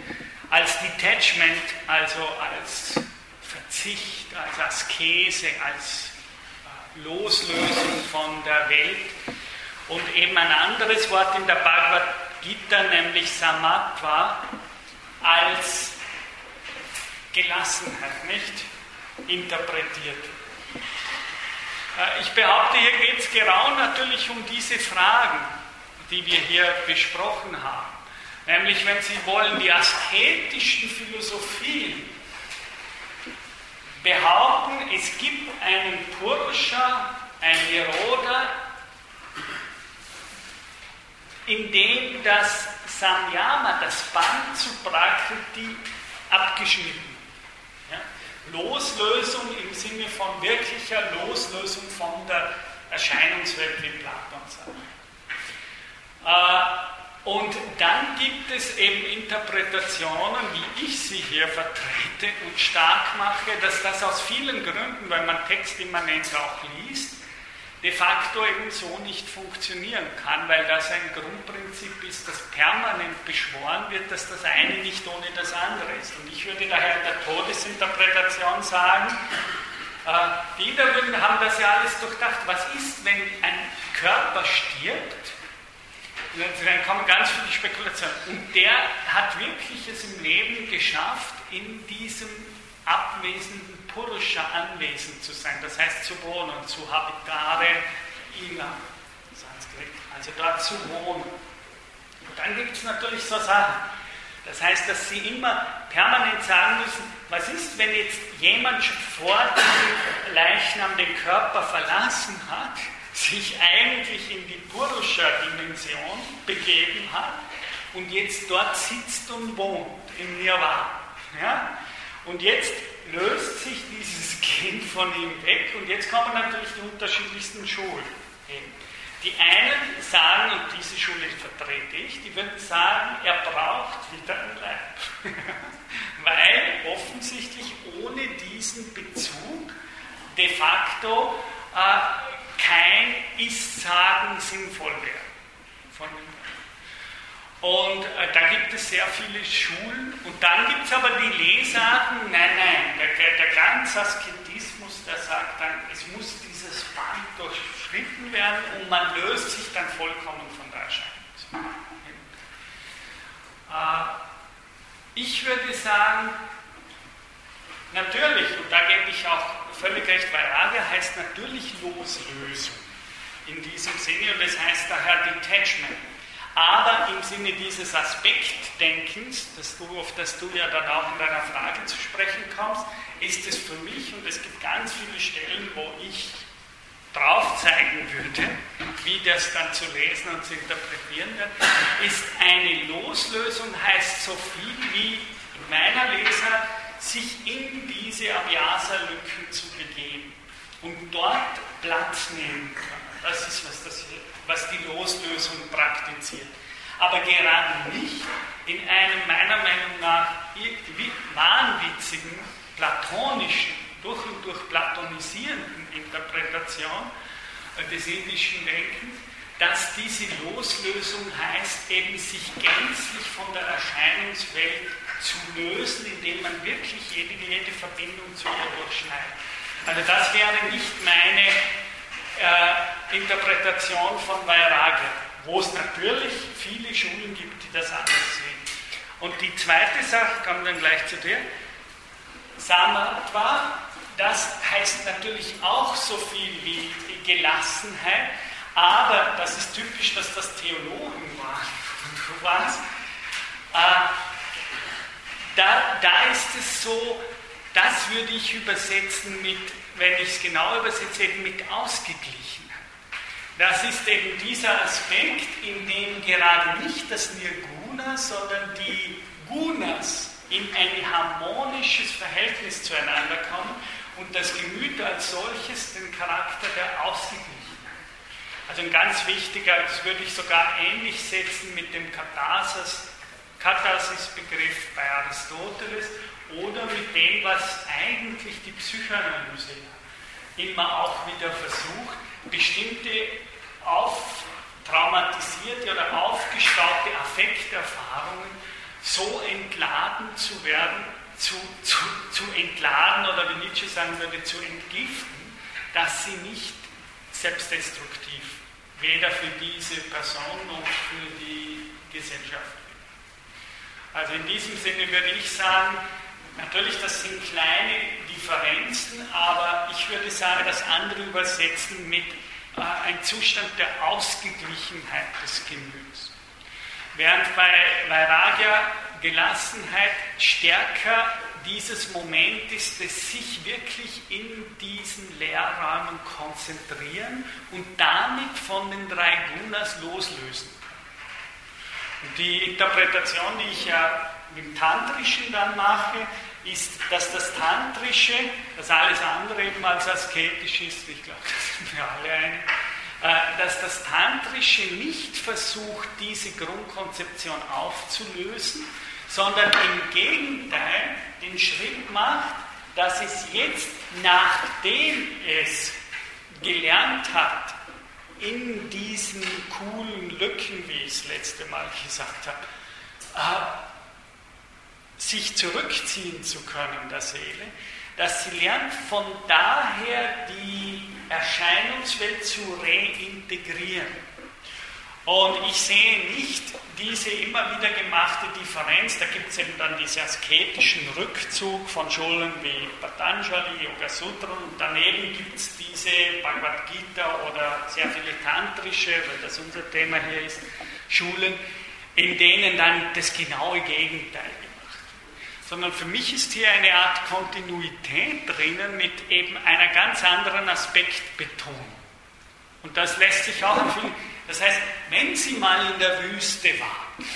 also als Verzicht, als Askese, als Loslösung von der Welt und eben ein anderes Wort in der Bhagavad Gita, nämlich Samatva, als Gelassenheit, nicht interpretiert. Ich behaupte, hier geht es genau natürlich um diese Fragen, die wir hier besprochen haben. Nämlich, wenn Sie wollen, die asketischen Philosophien behaupten, es gibt einen Purusha, ein Nirodha, in dem das Samyama, das Band zu Prakriti, abgeschnitten wird. Ja? Loslösung im Sinne von wirklicher Loslösung von der Erscheinungswelt, wie Platon sagt. Und dann gibt es eben Interpretationen, wie ich sie hier vertrete und stark mache, dass das aus vielen Gründen, weil man textimmanent auch liest, de facto eben so nicht funktionieren kann, weil das ein Grundprinzip ist, das permanent beschworen wird, dass das eine nicht ohne das andere ist. Und ich würde daher in der Todesinterpretation sagen, die Inder haben das ja alles durchdacht. Was ist, wenn ein Körper stirbt? Dann kommen ganz viele Spekulationen. Und der hat wirklich es im Leben geschafft, in diesem abwesenden Purusha anwesend zu sein. Das heißt zu wohnen, zu habitare ila, Sanskrit, also dort zu wohnen. Und dann gibt es natürlich so Sachen. Das heißt, dass Sie immer permanent sagen müssen, was ist, wenn jetzt jemand schon vor dem Leichnam den Körper verlassen hat, sich eigentlich in die Purusha-Dimension begeben hat und jetzt dort sitzt und wohnt, im Nirvana. Ja? Und jetzt löst sich dieses Kind von ihm weg und jetzt kommen natürlich die unterschiedlichsten Schulen. Die einen sagen, und diese Schule vertrete ich, die würden sagen, er braucht wieder ein Leib. weil offensichtlich ohne diesen Bezug de facto kein Ist-Sagen sinnvoll wäre. Und da gibt es sehr viele Schulen. Und dann gibt es aber die Lesarten, nein, der ganze Asketismus, der sagt dann, es muss dieses Band durchschritten werden und man löst sich dann vollkommen von der Erscheinungswelt. Ich würde sagen, natürlich, und da gebe ich auch völlig recht, Vairagya heißt natürlich Loslösung in diesem Sinne und das heißt daher Detachment. Aber im Sinne dieses Aspektdenkens, auf das du ja dann auch in deiner Frage zu sprechen kommst, ist es für mich, und es gibt ganz viele Stellen, wo ich drauf zeigen würde, wie das dann zu lesen und zu interpretieren wird, ist eine Loslösung, heißt so viel wie in meiner Lesart, sich in diese Abhyasa-Lücken zu begeben und dort Platz nehmen können. Das ist, was die Loslösung praktiziert. Aber gerade nicht in einem meiner Meinung nach wahnwitzigen, platonischen, durch und durch platonisierenden Interpretation des indischen Denkens, dass diese Loslösung heißt, eben sich gänzlich von der Erscheinungswelt zu lösen, indem man wirklich jede Verbindung zu ihr durchschneidet. Also das wäre nicht meine Interpretation von Vairagya, wo es natürlich viele Schulen gibt, die das anders sehen. Und die zweite Sache, ich komme dann gleich zu dir, Samatva, das heißt natürlich auch so viel wie Gelassenheit, aber das ist typisch, dass das Theologen waren. Und du warst. Da ist es so, das würde ich übersetzen mit, wenn ich es genau übersetze, eben mit Ausgeglichenheit. Das ist eben dieser Aspekt, in dem gerade nicht das Nirguna, sondern die Gunas in ein harmonisches Verhältnis zueinander kommen und das Gemüt als solches den Charakter der Ausgeglichenheit. Also ein ganz wichtiger, das würde ich sogar ähnlich setzen mit dem Katharsis-Begriff bei Aristoteles oder mit dem, was eigentlich die Psychoanalyse immer auch wieder versucht, bestimmte traumatisierte oder aufgestaute Affekterfahrungen so entladen zu werden, zu entladen oder wie Nietzsche sagen würde, zu entgiften, dass sie nicht selbstdestruktiv, weder für diese Person noch für die Gesellschaft. Also in diesem Sinne würde ich sagen, natürlich, das sind kleine Differenzen, aber ich würde sagen, das andere übersetzen mit ein Zustand der Ausgeglichenheit des Gemüts. Während bei Vairagya Gelassenheit stärker dieses Moment ist, des sich wirklich in diesen Leerräumen konzentrieren und damit von den drei Gunas loslösen. Und die Interpretation, die ich ja im Tantrischen dann mache, ist, dass das Tantrische, das alles andere eben als asketisch ist, ich glaube, das sind wir alle einig, dass das Tantrische nicht versucht, diese Grundkonzeption aufzulösen, sondern im Gegenteil den Schritt macht, dass es jetzt, nachdem es gelernt hat, in diesen coolen Lücken, wie ich es letzte Mal gesagt habe, sich zurückziehen zu können, der Seele, dass sie lernt, von daher die Erscheinungswelt zu reintegrieren. Und ich sehe nicht diese immer wieder gemachte Differenz, da gibt es eben dann diesen asketischen Rückzug von Schulen wie Patanjali, Yoga Sutra und daneben gibt es diese Bhagavad Gita oder sehr viele tantrische, weil das unser Thema hier ist, Schulen, in denen dann das genaue Gegenteil gemacht wird. Sondern für mich ist hier eine Art Kontinuität drinnen mit eben einer ganz anderen Aspektbetonung. Und das lässt sich auch empfehlen. Das heißt, wenn Sie mal in der Wüste waren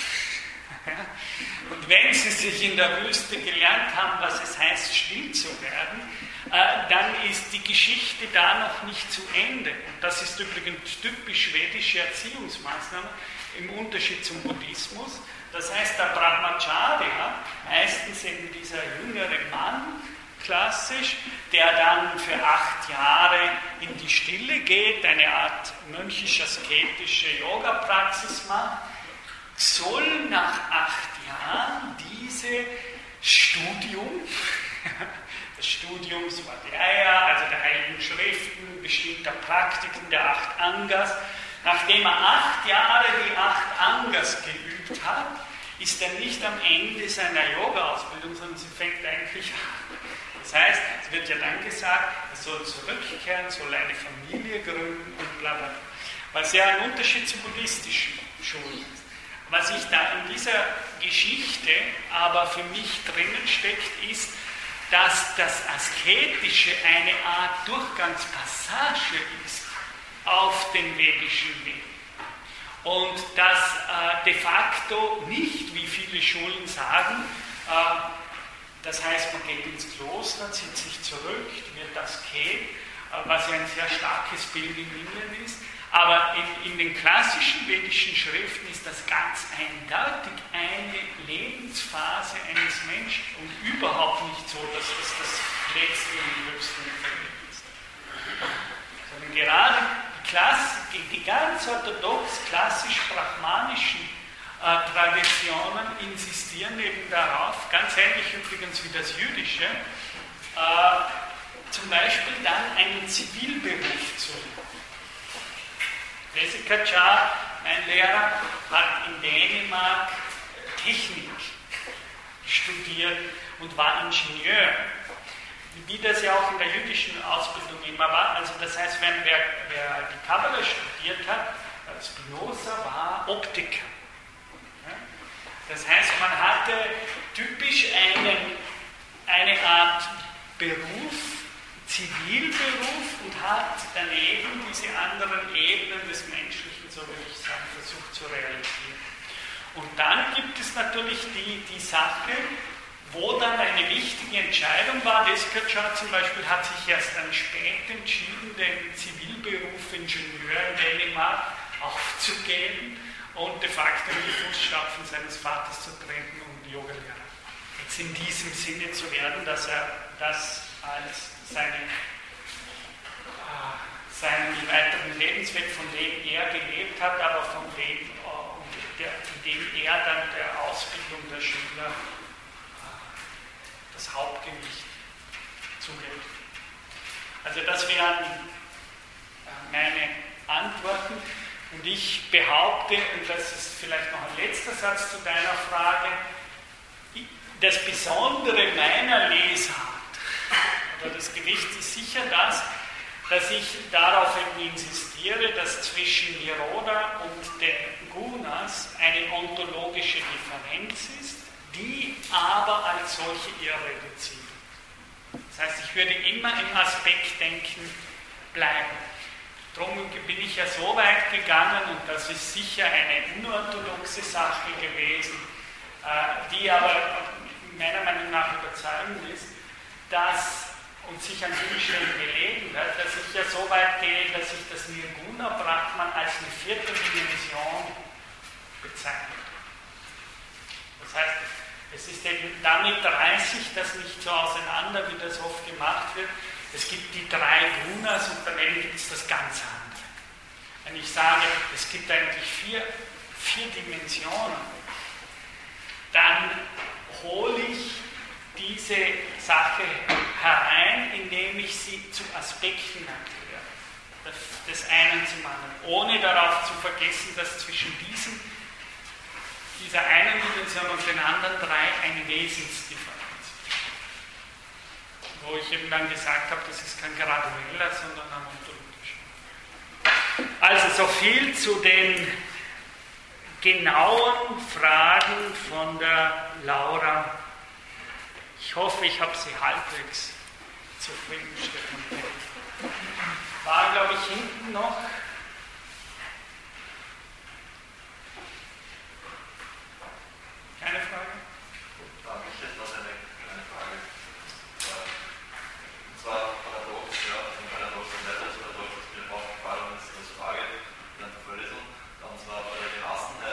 und wenn Sie sich in der Wüste gelernt haben, was es heißt, still zu werden, dann ist die Geschichte da noch nicht zu Ende. Und das ist übrigens typisch schwedische Erziehungsmaßnahme. im Unterschied zum Buddhismus. Das heißt, der Brahmacharya, meistens eben dieser jüngere Mann, klassisch, der dann für 8 Jahre in die Stille geht, eine Art mönchisch-asketische Yoga-Praxis macht, soll nach 8 Jahren dieses Studium, das Studium Svadhyaya, also der Heiligen Schriften, bestimmter Praktiken der 8 Angas, nachdem er 8 Jahre die 8 Angas geübt hat, ist er nicht am Ende seiner Yoga-Ausbildung, sondern sie fängt eigentlich an. Das heißt, es wird ja dann gesagt, er soll zurückkehren, soll eine Familie gründen und bla bla. Was ja ein Unterschied zu buddhistischen Schulen ist. Was ich da in dieser Geschichte aber für mich drinnen steckt, ist, dass das Asketische eine Art Durchgangspassage ist auf den vedischen Weg. Und dass de facto nicht, wie viele Schulen sagen, das heißt, man geht ins Kloster, zieht sich zurück, wird Asket, was ja ein sehr starkes Bild in Indien ist. Aber in den klassischen vedischen Schriften ist das ganz eindeutig eine Lebensphase eines Menschen und überhaupt nicht so, dass das letzte und höchste Verhältnis ist. Sondern gerade die ganz orthodox klassisch-brahmanischen Traditionen insistieren eben darauf, ganz ähnlich übrigens wie das Jüdische, zum Beispiel dann einen Zivilberuf zu suchen. Desikachar, mein Lehrer, hat in Dänemark Technik studiert und war Ingenieur. Wie das ja auch in der jüdischen Ausbildung immer war. Also das heißt, wer die Kabbala studiert hat, Spinoza war Optiker. Das heißt, man hatte typisch eine Art Beruf, Zivilberuf und hat daneben diese anderen Ebenen des Menschlichen, so würde ich sagen, versucht zu realisieren. Und dann gibt es natürlich die Sache, wo dann eine wichtige Entscheidung war. Desikachar zum Beispiel hat sich erst dann spät entschieden, den Zivilberuf Ingenieur in Dänemark aufzugeben und de facto in die Fußstapfen seines Vaters zu treten und Yogalehrer jetzt in diesem Sinne zu werden, dass er das als seinen weiteren Lebensweg, von dem er gelebt hat, aber von dem, in dem er dann der Ausbildung der Schüler das Hauptgewicht zugibt. Also das wären meine Antworten. Und ich behaupte, und das ist vielleicht noch ein letzter Satz zu deiner Frage, das Besondere meiner Lesart oder das Gewicht ist sicher das, dass ich darauf eben insistiere, dass zwischen Nirodha und den Gunas eine ontologische Differenz ist, die aber als solche irreduziert. Das heißt, ich würde immer im Aspektdenken bleiben. Darum bin ich ja so weit gegangen, und das ist sicher eine unorthodoxe Sache gewesen, die aber meiner Meinung nach überzeugend ist, dass, und sich an vielen Stellen belegen wird, dass ich ja so weit gehe, dass ich das Nirguna Brahman als eine 4. Dimension bezeichne. Das heißt, es ist eben, damit reiße ich das nicht so auseinander, wie das oft gemacht wird. Es gibt die 3 Gunas und daneben gibt es das ganz andere. Wenn ich sage, es gibt eigentlich vier Dimensionen, dann hole ich diese Sache herein, indem ich sie zu Aspekten erkläre. Des einen zum anderen. Ohne darauf zu vergessen, dass zwischen dieser einen Dimension und den anderen 3 eine Wesensdifferenz ist. Wo ich eben dann gesagt habe, das ist kein gradueller, sondern ein ontologischer. Also so viel zu den genauen Fragen von der Laura. Ich hoffe, ich habe Sie halbwegs zufriedenstellen können. War, glaube ich, hinten noch. Keine Frage? Ich hätte noch eine kleine Frage. Und zwar paradox, ja, von paradox und weiteres paradox, das mir aufgefallen ist als Frage in der Vorlesung. Und zwar bei der Gelassenheit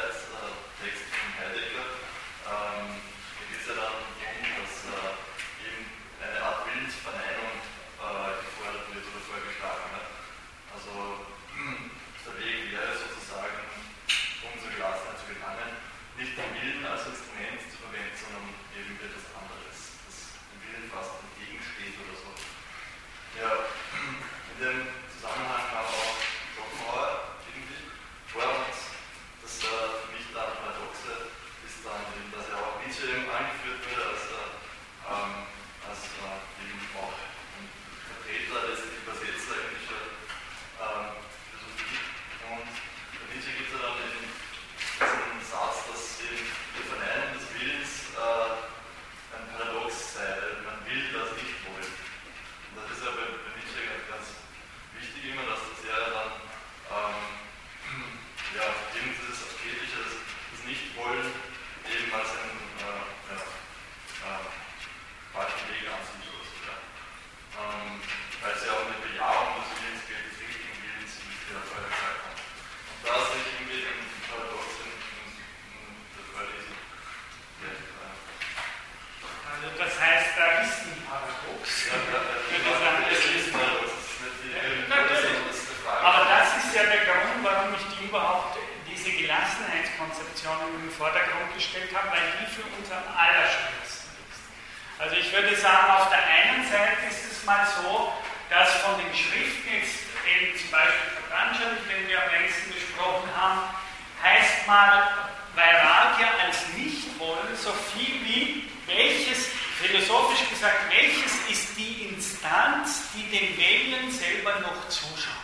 Aber das ist ja der Grund, warum ich die überhaupt diese Gelassenheitskonzeptionen im Vordergrund gestellt habe, weil die für uns am allerschwierigsten ist. Also ich würde sagen, auf der einen Seite ist es mal so, dass von den Schriften, jetzt eben zum Beispiel Patanjali, den wir am längsten besprochen haben, heißt mal Vairagya als Nichtwollen so viel wie welches, philosophisch gesagt, welches ist die Instanz, die dem Willen selber noch zuschaut.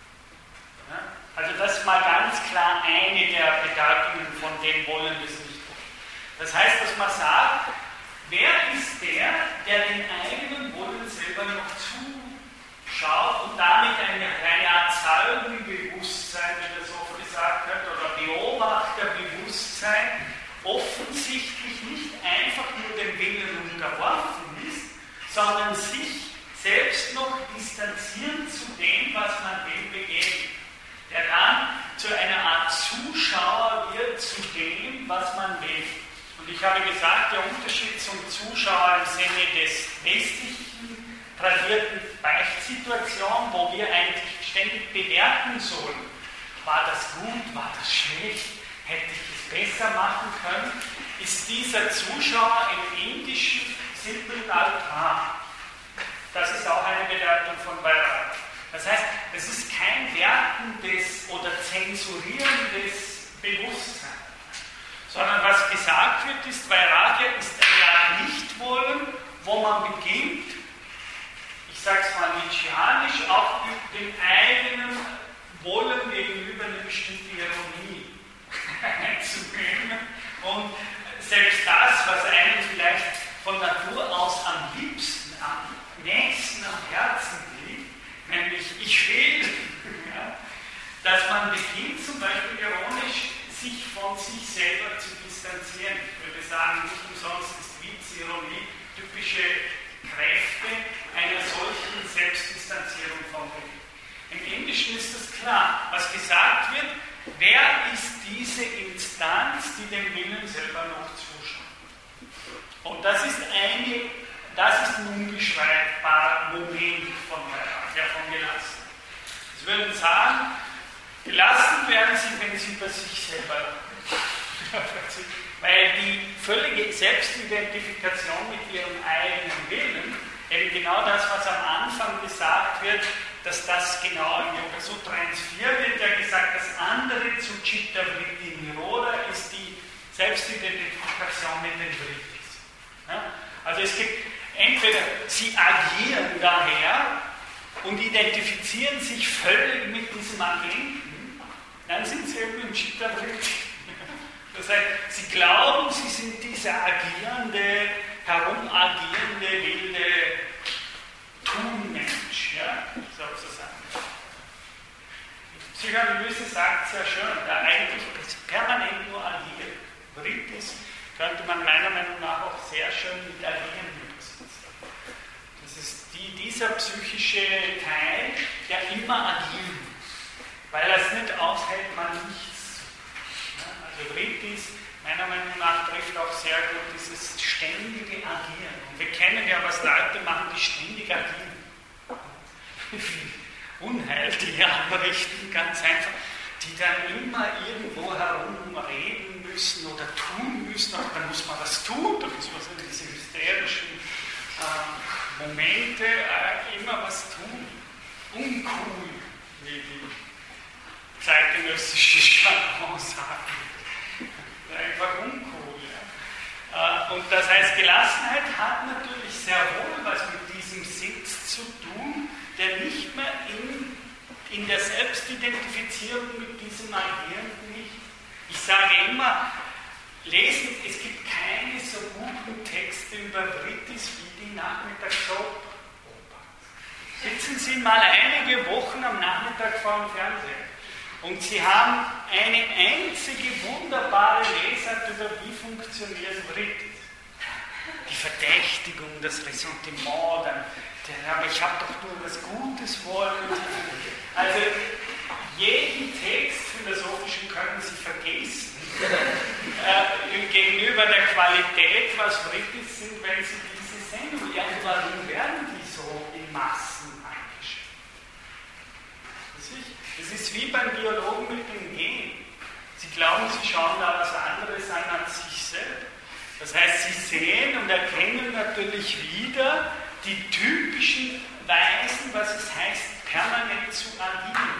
Ja? Also das ist mal ganz klar eine der Bedeutungen von dem Wollen des Nichtwollens. Das heißt, dass man sagt, wer ist der den eigenen Wollen selber noch zuschaut und damit eine Art Zeugenbewusstsein, wie das oft gesagt wird, oder Beobachterbewusstsein, offensichtlich nicht einfach nur dem Willen unterworfen ist, sondern sich selbst noch distanziert zu dem, was man will, begegnet. Der dann zu einer Art Zuschauer wird zu dem, was man will. Und ich habe gesagt, der Unterschied zum Zuschauer im Sinne des westlichen, tradierten Beichtsituation, wo wir eigentlich ständig bewerten sollen, war das gut, war das schlecht, hätte ich es besser machen können, ist dieser Zuschauer im indischen simplen Altar. Das ist auch eine Bedeutung von Vairagya. Das heißt, es ist kein wertendes oder zensurierendes Bewusstsein, sondern was gesagt wird, ist, Vairagya ist eine Art Nichtwollen, wo man beginnt, ich sage es mal nietzscheanisch, auch dem eigenen Wollen gegenüber eine bestimmte Ironie einzugehen. Und selbst das, was einem vielleicht von Natur aus am liebsten, am nächsten am Herzen liegt, nämlich ich will, ja, dass man beginnt zum Beispiel ironisch sich von sich selber zu distanzieren. Ich würde sagen, nicht umsonst ist Witz, Ironie typische Kräfte einer solchen Selbstdistanzierung von Willen. Im Indischen ist das klar. Was gesagt wird, wer ist diese Instanz, die dem Willen selber noch zuschaut? Und das ist ein unbeschreibbarer Moment von Vairagya, von Gelassenheit. Sie würden sagen, gelassen werden sie, wenn sie über sich selber weil die völlige Selbstidentifikation mit ihrem eigenen Willen, eben genau das, was am Anfang gesagt wird, dass das genau im Yoga Sutra 1.4 wird ja gesagt, das andere zu Chitta Vritti Nirodha ist die Selbstidentifikation mit den Vrittis. Ja? Also es gibt entweder sie agieren daher und identifizieren sich völlig mit diesem Agenten, dann sind sie eben im Chitta Vritti. Das heißt, sie glauben, sie sind dieser agierende, herumagierende, wilde Tunmensch, ja, sozusagen. Die Psychoanalyse sagt sehr schön, der eigentlich permanent nur agiert. Vrittis könnte man meiner Meinung nach auch sehr schön mit Agieren übersetzen. Das ist dieser psychische Teil, der immer agieren muss, weil er es nicht aushält, man nichts. Also Vrittis, meiner Meinung nach, trifft auch sehr gut dieses ständige Agieren. Und wir kennen ja, was Leute machen, die ständig agieren. Wie viel Unheil die anrichten, ganz einfach, die dann immer irgendwo herumreden müssen oder tun müssen, aber dann muss man was tun, da muss man so diese hysterischen Momente immer was tun. Uncool, wie die zeitgenössische Jargon sagen. Einfach uncool. Ja. Und das heißt, Gelassenheit hat natürlich sehr wohl was mit diesem Sitz zu tun, der nicht mehr in der Selbstidentifizierung mit diesem Agierenden liegt. Ich sage immer, lesen, es gibt keine so guten Texte über Vrittis wie die Nachmittagssoap. Sitzen Sie mal einige Wochen am Nachmittag vor dem Fernseher. Und Sie haben eine einzige wunderbare Lesart über wie funktioniert Vrittis. Die Verdächtigung, das Ressentiment, aber ich habe doch nur was Gutes wollen. Also jeden Text philosophischen können Sie vergessen. Gegenüber der Qualität, was Vrittis sind, wenn Sie diese Sendung. Ja, warum werden die so? ist wie beim Biologen mit dem Gen. Sie glauben, sie schauen da was anderes an als sich selbst. Das heißt, sie sehen und erkennen natürlich wieder die typischen Weisen, was es heißt, permanent zu agieren.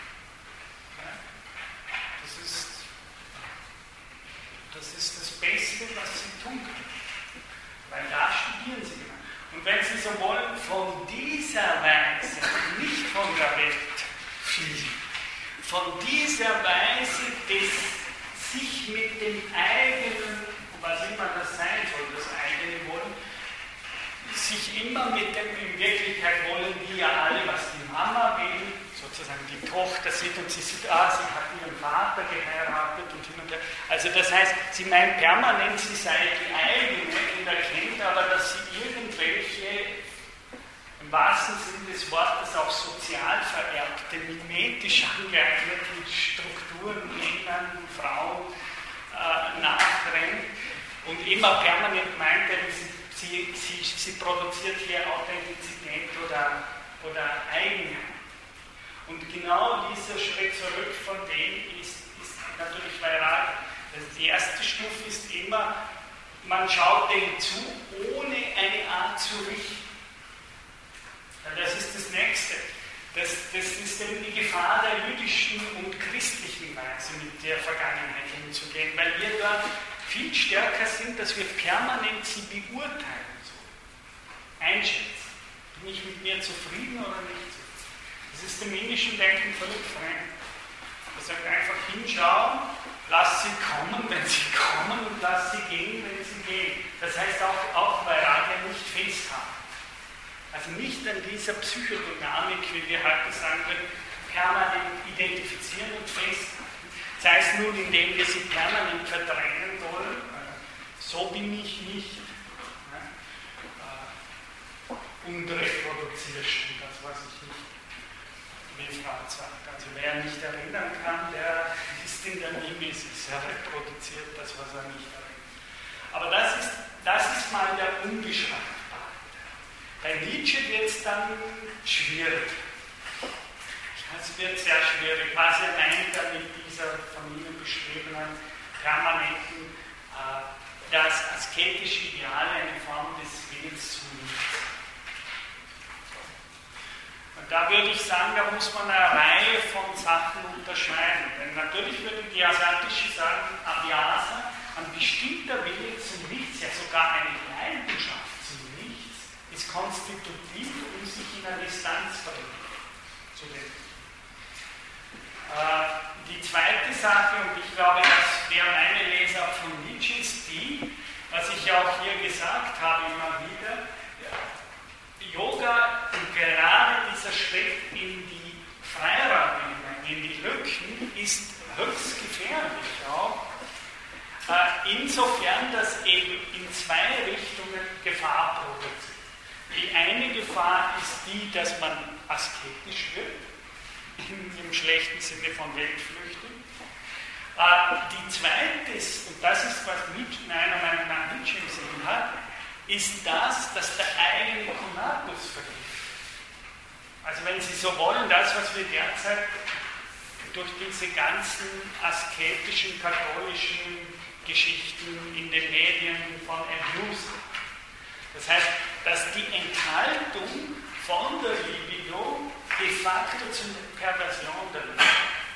Das ist das Beste, was sie tun können. Weil da studieren sie genau. Und wenn sie so wollen, von dieser Weise, nicht von der Welt fliehen, von dieser Weise des sich mit dem eigenen, was immer das sein soll, das eigene Wollen, sich immer mit dem, in Wirklichkeit wollen die ja alle, was die Mama will, sozusagen die Tochter sieht und sie sieht, sie hat ihren Vater geheiratet und hin und her. Also das heißt, sie meint permanent, sie sei die eigene und erkennt aber, dass sie irgendwelche, im wahrsten Sinne des Wortes auch sozial vererbte, mimetisch angeeigneten Strukturen Männern und Frauen nachrennt und immer permanent meint, sie produziert hier Authentizität oder Eigenheit. Und genau dieser Schritt zurück von dem ist natürlich Vairag. Also die erste Stufe ist immer, man schaut dem zu, ohne eine Art zu richten. Das ist das Nächste. Das ist eben die Gefahr der jüdischen und christlichen Weise, mit der Vergangenheit umzugehen, weil wir da viel stärker sind, dass wir permanent sie beurteilen, so einschätzen. Bin ich mit mir zufrieden oder nicht? Das ist dem indischen Denken völlig fremd. Man sagt einfach hinschauen, lass sie kommen, wenn sie kommen, und lass sie gehen, wenn sie gehen. Das heißt auch Vairagya nicht festhalten. Also nicht an dieser Psychodynamik, wie wir heute sagen würden, permanent identifizieren und festhalten. Sei es nun, indem wir sie permanent verdrängen wollen, so bin ich nicht, und reproduziere schon das, was ich nicht, wie Freud sagt. Also wer nicht erinnern kann, der ist in der Mimesis, er reproduziert das, was er nicht erinnert. Aber das ist mal der unbeschreibare. Bei Nietzsche wird es dann schwierig. Es wird sehr schwierig. Was er meint er mit dieser von Ihnen beschriebenen permanenten, das asketische Ideal, eine Form des Willens zu nichts. Und da würde ich sagen, da muss man eine Reihe von Sachen unterscheiden. Denn natürlich würde die asiatische sagen, Abhyasa, ein bestimmter Wille zum Nichts, ja sogar eine Leidenschaft zum Nichts, ist konstitutiv und sich in eine Distanz bringt zu dem. Die zweite Sache, und ich glaube, das wäre meine Lesart von Nietzsche, ist die, was ich auch hier gesagt habe immer wieder, Yoga und gerade dieser Schritt in die Freiraum, in die Lücken, ist höchst gefährlich auch. Insofern, dass eben in zwei Richtungen Gefahr produziert. Die eine Gefahr ist die, dass man asketisch wird, im schlechten Sinne von Weltflüchten. Die zweite ist, und das ist, was Nietzsche meiner Meinung nach Nietzsche im Sinn hat, ist das, dass der eigene Konatus vergibt. Also wenn Sie so wollen, das, was wir derzeit durch diese ganzen asketischen, katholischen Geschichten in den Medien von Abuse. Das heißt, dass die Enthaltung von der Libido de facto zur Perversion der Libido.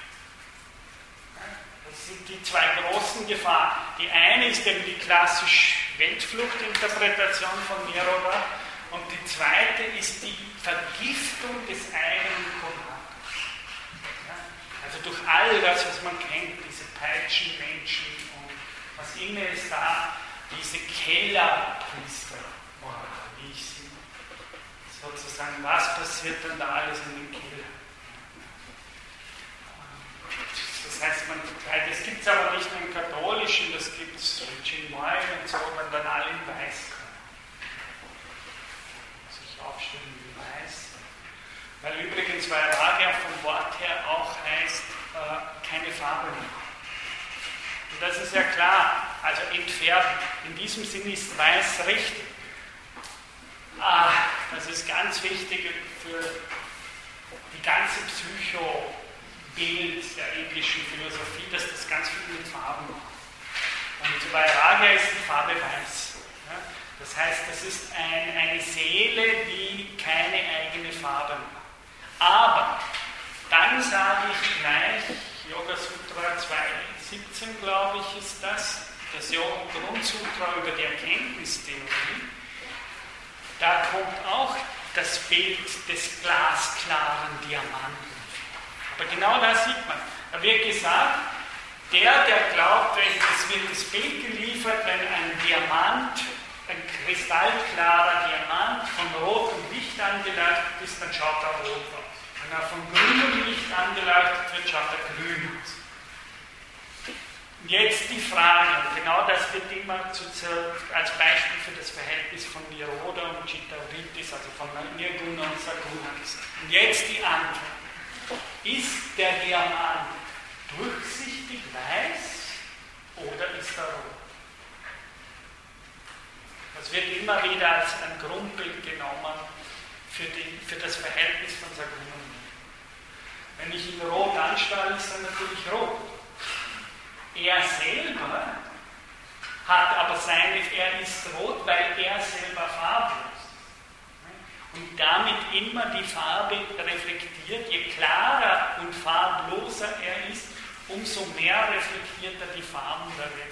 Das sind die zwei großen Gefahren. Die eine ist eben die klassische Weltfluchtinterpretation von Mirowa und die zweite ist die Vergiftung des eigenen Konatus. Also durch all das, was man kennt, diese Peitschenmenschen und was immer ist da, diese Kellerpriester, wie ich sie sozusagen, was passiert dann da alles in den Keller? Das heißt, das gibt es aber nicht nur im Katholischen, das gibt es in Chinmoy und so, wenn dann alle in Weiß kommen. Sich aufstellen wie Weiß. Weil übrigens Vairagya vom Wort her auch heißt, keine Farbe mehr. Und das ist ja klar, also entfernen. In diesem Sinne ist Weiß richtig. Das ist ganz wichtig für die ganze Bild der indischen Philosophie, dass das ganz viel mit Farben macht. Und bei Vairagya ist die Farbe weiß. Ja? Das heißt, das ist eine Seele, die keine eigene Farbe hat. Aber dann sage ich gleich, Yoga Sutra 2.17, glaube ich, ist das Grundsutra über die Erkenntnistheorie. Da kommt auch das Bild des glasklaren Diamanten. Aber genau da sieht man. Da wird gesagt, der glaubt, es wird das Bild geliefert, wenn ein Diamant, ein kristallklarer Diamant von rotem Licht angeleuchtet ist, dann schaut er rot aus. Wenn er von grünem Licht angeleuchtet wird, schaut er grün aus. Jetzt die Frage, und genau das wird immer als Beispiel für das Verhältnis von Niroda und Chitta-Vritis, also von Nirguna und Saguna gesagt. Und jetzt die Antwort. Ist der Diamant durchsichtig weiß oder ist er rot? Das wird immer wieder als ein Grundbild genommen für das Verhältnis von Saguna und Nirguna. Wenn ich ihn rot anstrahle, ist er natürlich rot. Er selber hat aber er ist rot, weil er selber farblos ist. Und damit immer die Farbe reflektiert. Je klarer und farbloser er ist, umso mehr reflektiert er die Farben der Welt.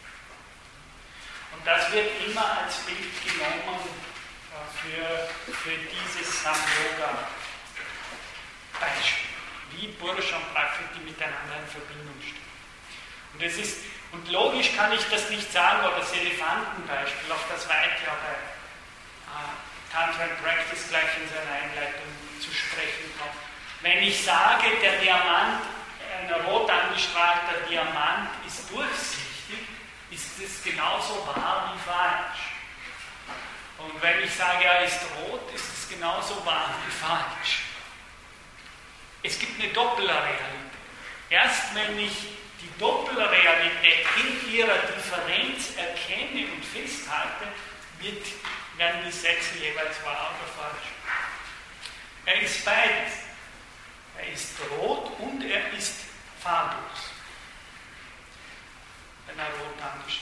Und das wird immer als Bild genommen für dieses Samyoga-Beispiel. Wie Purusha und Prakriti miteinander in Verbindung stehen. Und logisch kann ich das nicht sagen, oder das Elefantenbeispiel, auf das Weitler bei Tantra and Practice gleich in seiner Einleitung zu sprechen kommt. Wenn ich sage, der Diamant, ein rot angestrahlter Diamant ist durchsichtig, ist es genauso wahr wie falsch. Und wenn ich sage, er ist rot, ist es genauso wahr wie falsch. Es gibt eine Doppelrealität. Erst wenn ich die Doppelrealität in ihrer Differenz erkenne und festhalte, werden die Sätze jeweils wahr oder falsch. Er ist beides. Er ist rot und er ist farblos. Wenn er rot angestellt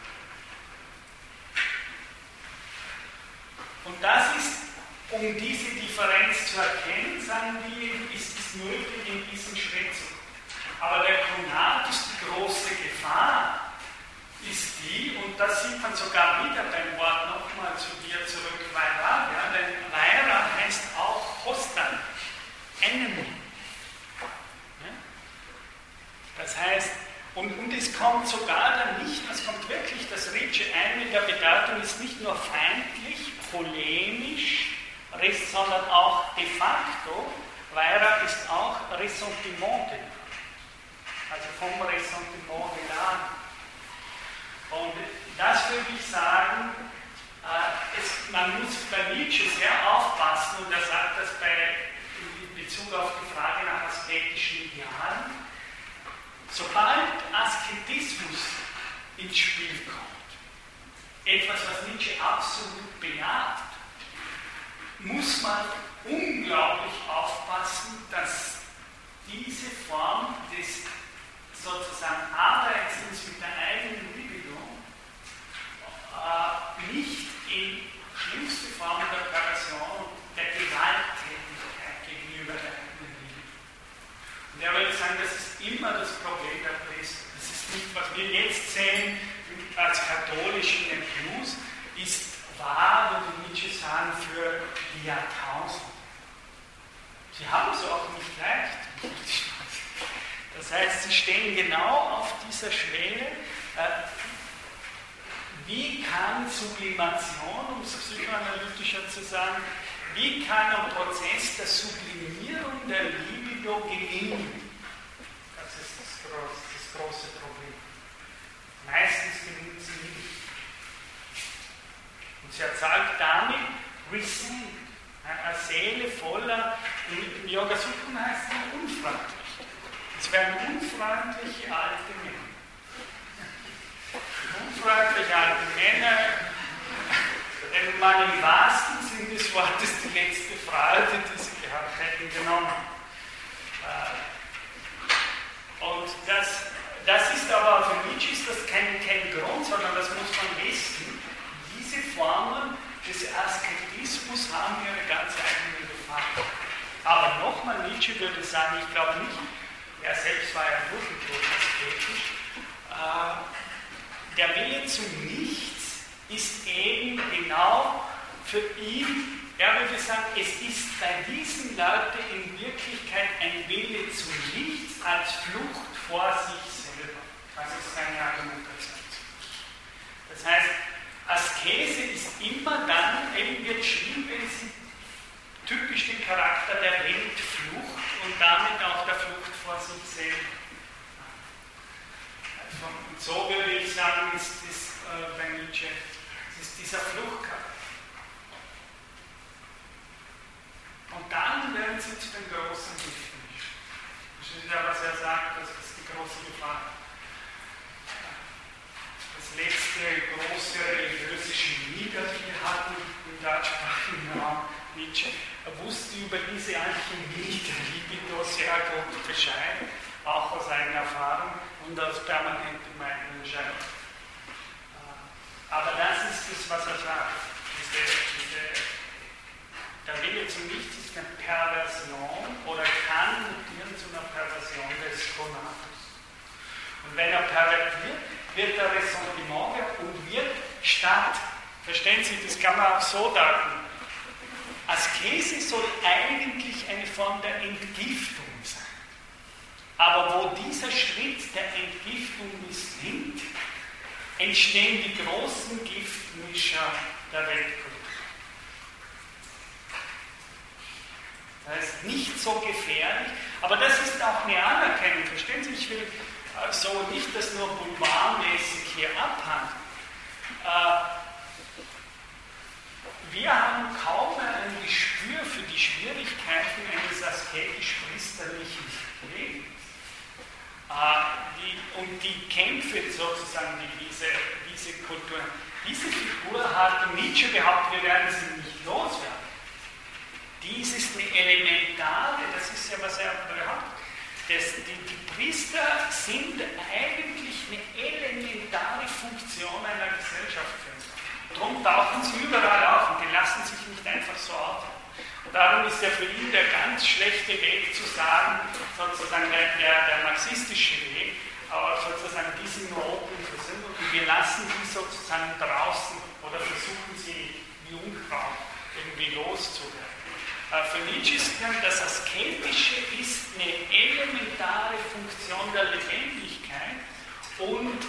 ist. Und das ist, um diese Differenz zu erkennen, sagen wir, ist es nötig, in diesen Schritt zu kommen. Aber der Konat ist die große Gefahr, ist die, und das sieht man sogar wieder beim Wort nochmal zu dir zurück, Vairagya, denn Vaira heißt auch Hostan, Enemy. Ja? Das heißt, und es kommt sogar dann nicht, es kommt wirklich das Ritsche ein in der Bedeutung, ist nicht nur feindlich, polemisch, sondern auch de facto, Vaira ist auch Ressentiment genannt. Also vom Ressentiment geladen. Und das würde ich sagen, man muss bei Nietzsche sehr aufpassen, und er sagt das in Bezug auf die Frage nach asketischen Idealen. Sobald Asketismus ins Spiel kommt, etwas, was Nietzsche absolut bejaht, muss man unglaublich aufpassen, dass diese Form des sozusagen Arbeitens mit der eigenen Libido nicht in schlimmste Formen der Perversion, der Gewalttätigkeit gegenüber der eigenen Libido. Und er würde sagen, das ist immer das Problem der Priester. Das ist nicht, was wir jetzt sehen als katholischen Entschluss, ist wahr, würde Nietzsche sagen, für die Jahrtausende. Sie haben es auch nicht leicht. Das heißt, sie stehen genau auf dieser Schwelle. Wie kann Sublimation, um es psychoanalytischer zu sagen, wie kann ein Prozess der Sublimierung der Libido gelingen? Das ist das große Problem. Meistens gelingt sie nicht. Und sie erzeugt damit Resent, eine Seele voller, im Yoga Sutra heißt es unfreundlich. Es werden unfreundliche alte Männer. Unfreundliche alte Männer, wenn man im wahrsten Sinn des Wortes die letzte Frage, die sie gehabt hätten, genommen. Und das ist aber für Nietzsche ist das kein Grund, sondern das muss man wissen. Diese Formen des Asketismus haben ihre ganz eigene Gefahr. Aber nochmal, Nietzsche würde sagen, ich glaube nicht, er selbst war ja durch und durch asketisch, der Wille zu nichts ist eben genau für ihn, er würde sagen, es ist bei diesen Leuten in Wirklichkeit ein Wille zu nichts als Flucht vor sich selber. Das ist seine Argumentation. Das heißt, Askese ist immer dann, eben wird schlimm, wenn sie typisch den Charakter der Weltflucht und damit auch der Flucht vor sich selber. Und so würde ich sagen, ist das bei Nietzsche, es ist dieser Fluchtcharakter. Und dann werden sie zu den großen Giften. Das ist ja, was er sagt, das ist die große Gefahr. Das letzte große religiöse Genie, das wir hatten im deutschsprachigen Raum, Nietzsche, er wusste über diese Alchemie der Libido sehr gut Bescheid, auch aus eigener Erfahrung und aus permanentem eigenen Schein. Aber das ist es, was er sagt. Der Wille zum Nichts ist eine Perversion oder kann mutieren zu einer Perversion des Konatus. Und wenn er pervertiert, wird er Ressentiment und wird statt, verstehen Sie, das kann man auch so deuten, Askese soll eigentlich eine Form der Entgiftung sein. Aber wo dieser Schritt der Entgiftung misslingt, entstehen die großen Giftmischer der Weltkultur. Das heißt, nicht so gefährlich, aber das ist auch eine Anerkennung. Verstehen Sie, ich will so nicht das nur boulevardmäßig hier abhandeln. Wir haben kaum ein Gespür für die Schwierigkeiten eines asketisch-priesterlichen Lebens. Und die Kämpfe sozusagen, die diese Kultur, diese Figur hat Nietzsche behauptet, wir werden sie nicht loswerden. Dies ist eine elementare, das ist ja, was er behauptet. Die Priester sind eigentlich eine elementare Funktion einer Gesellschaft für uns. Darum tauchen sie überall auf und die lassen sich nicht einfach so auf. Und darum ist ja für ihn der ganz schlechte Weg zu sagen, sozusagen der marxistische Weg, aber sozusagen diesen Noten versuchen und wir lassen die sozusagen draußen oder versuchen sie wie Unkraut irgendwie loszuwerden. Für Nietzsche ist das Asketische ist eine elementare Funktion der Lebendigkeit und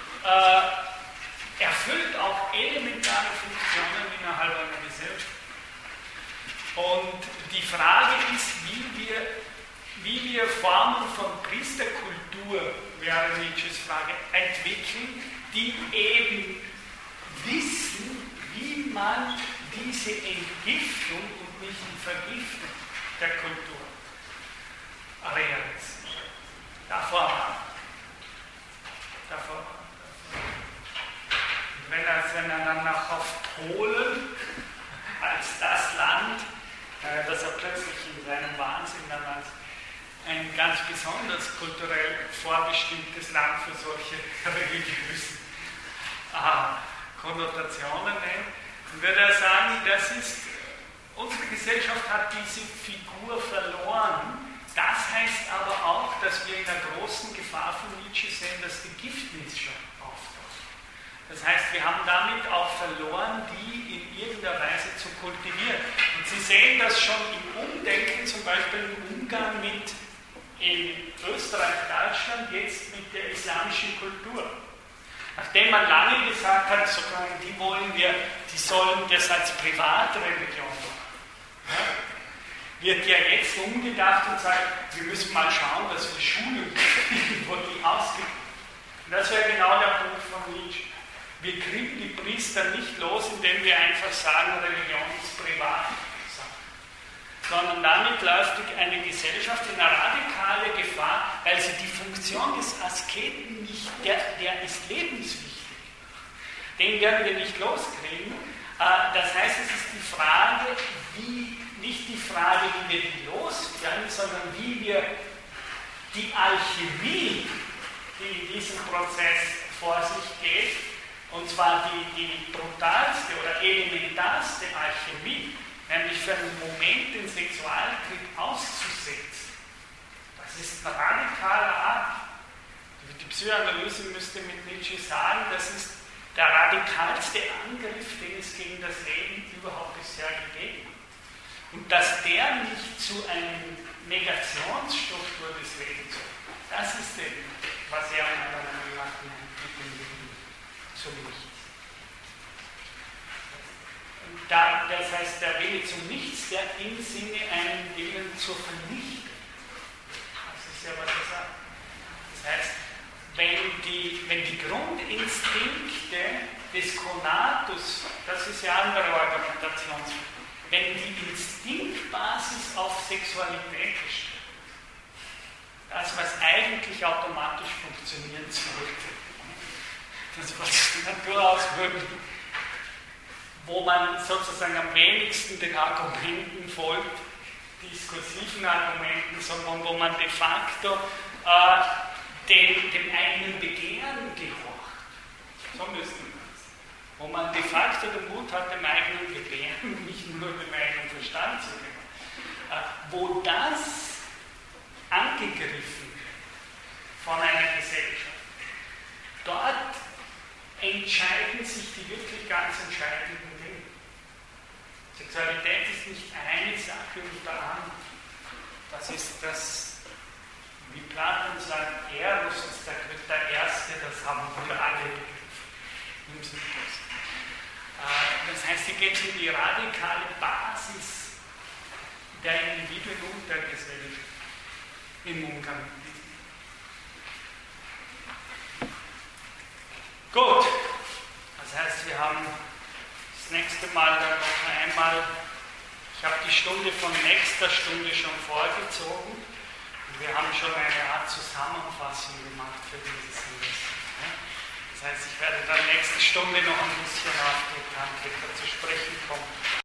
erfüllt auch elementare Funktionen innerhalb einer Gesellschaft. Und die Frage ist, wie wir Formen von Priesterkultur, wäre Nietzsches Frage, entwickeln, die eben wissen, wie man diese Entgiftung und nicht die Vergiftung der Kultur realisiert. Davor. Wenn er dann nach auf Polen als das Land, das er plötzlich in seinem Wahnsinn damals ein ganz besonders kulturell vorbestimmtes Land für solche religiösen Konnotationen nennt, dann würde er sagen, unsere Gesellschaft hat diese Figur verloren. Das heißt aber auch, dass wir in einer großen Gefahr von Nietzsche sehen, dass die Giftmischer auftauchen. Das heißt, wir haben damit auch verloren, die in irgendeiner Weise zu kultivieren. Und Sie sehen das schon im Umdenken, zum Beispiel im Umgang mit in Österreich, Deutschland, jetzt mit der islamischen Kultur. Nachdem man lange gesagt hat, sozusagen, die sollen das als Privatreligion machen. Ja? Wird ja jetzt umgedacht und sagt, wir müssen mal schauen, dass wir Schulen kriegen, wo die ausgebildet werden. Und das wäre genau der Punkt von Nietzsche. Wir kriegen die Priester nicht los, indem wir einfach sagen, Religion ist privat. Sondern damit läuft eine Gesellschaft in eine radikale Gefahr, weil sie die Funktion des Asketen nicht, der ist lebenswichtig. Den werden wir nicht loskriegen. Das heißt, es ist die Frage, nicht die Frage, wie wir die loswerden, sondern wie wir die Alchemie, die in diesem Prozess vor sich geht, und zwar die brutalste oder elementarste Alchemie, nämlich für einen Moment den Sexualtrieb auszusetzen, das ist ein radikaler Akt. Die Psychoanalyse müsste mit Nietzsche sagen, das ist der radikalste Angriff, den es gegen das Leben überhaupt bisher gegeben hat. Und dass der nicht zu einer Negationsstruktur des Lebens wird, das ist eben, was er meiner Meinung nach mit dem Leben so wichtig ist. Das heißt, der Wille zum Nichts, der im Sinne einen Willen zur Vernichtung. Das ist ja, was er sagt. Das heißt, wenn die Grundinstinkte des Konatus, das ist ja andere Argumentationsform, wenn die Instinktbasis auf Sexualität besteht, das, was eigentlich automatisch funktionieren sollte, das, was die Natur auswirkt, wo man sozusagen am wenigsten den Argumenten folgt, diskursiven Argumenten, sondern wo man de facto dem eigenen Begehren gehorcht. So müsste man es. Wo man de facto den Mut hat, dem eigenen Begehren, nicht nur dem eigenen Verstand zu gehorchen. Wo das angegriffen wird von einer Gesellschaft, dort entscheiden sich die wirklich ganz entscheidenden Dinge. Sexualität ist nicht eine Sache unter anderem. Das ist das, wie Platon sagt, Eros ist der Erste, das haben wir alle begriffen. Das heißt, sie geht in die radikale Basis der Individuen und der Gesellschaft im Umgang mit diesem. Gut, das heißt, wir haben das nächste Mal dann noch einmal, ich habe die Stunde von nächster Stunde schon vorgezogen. Wir haben schon eine Art Zusammenfassung gemacht für dieses Semester. Das heißt, ich werde dann nächste Stunde noch ein bisschen auf die Tantriker zu sprechen kommen.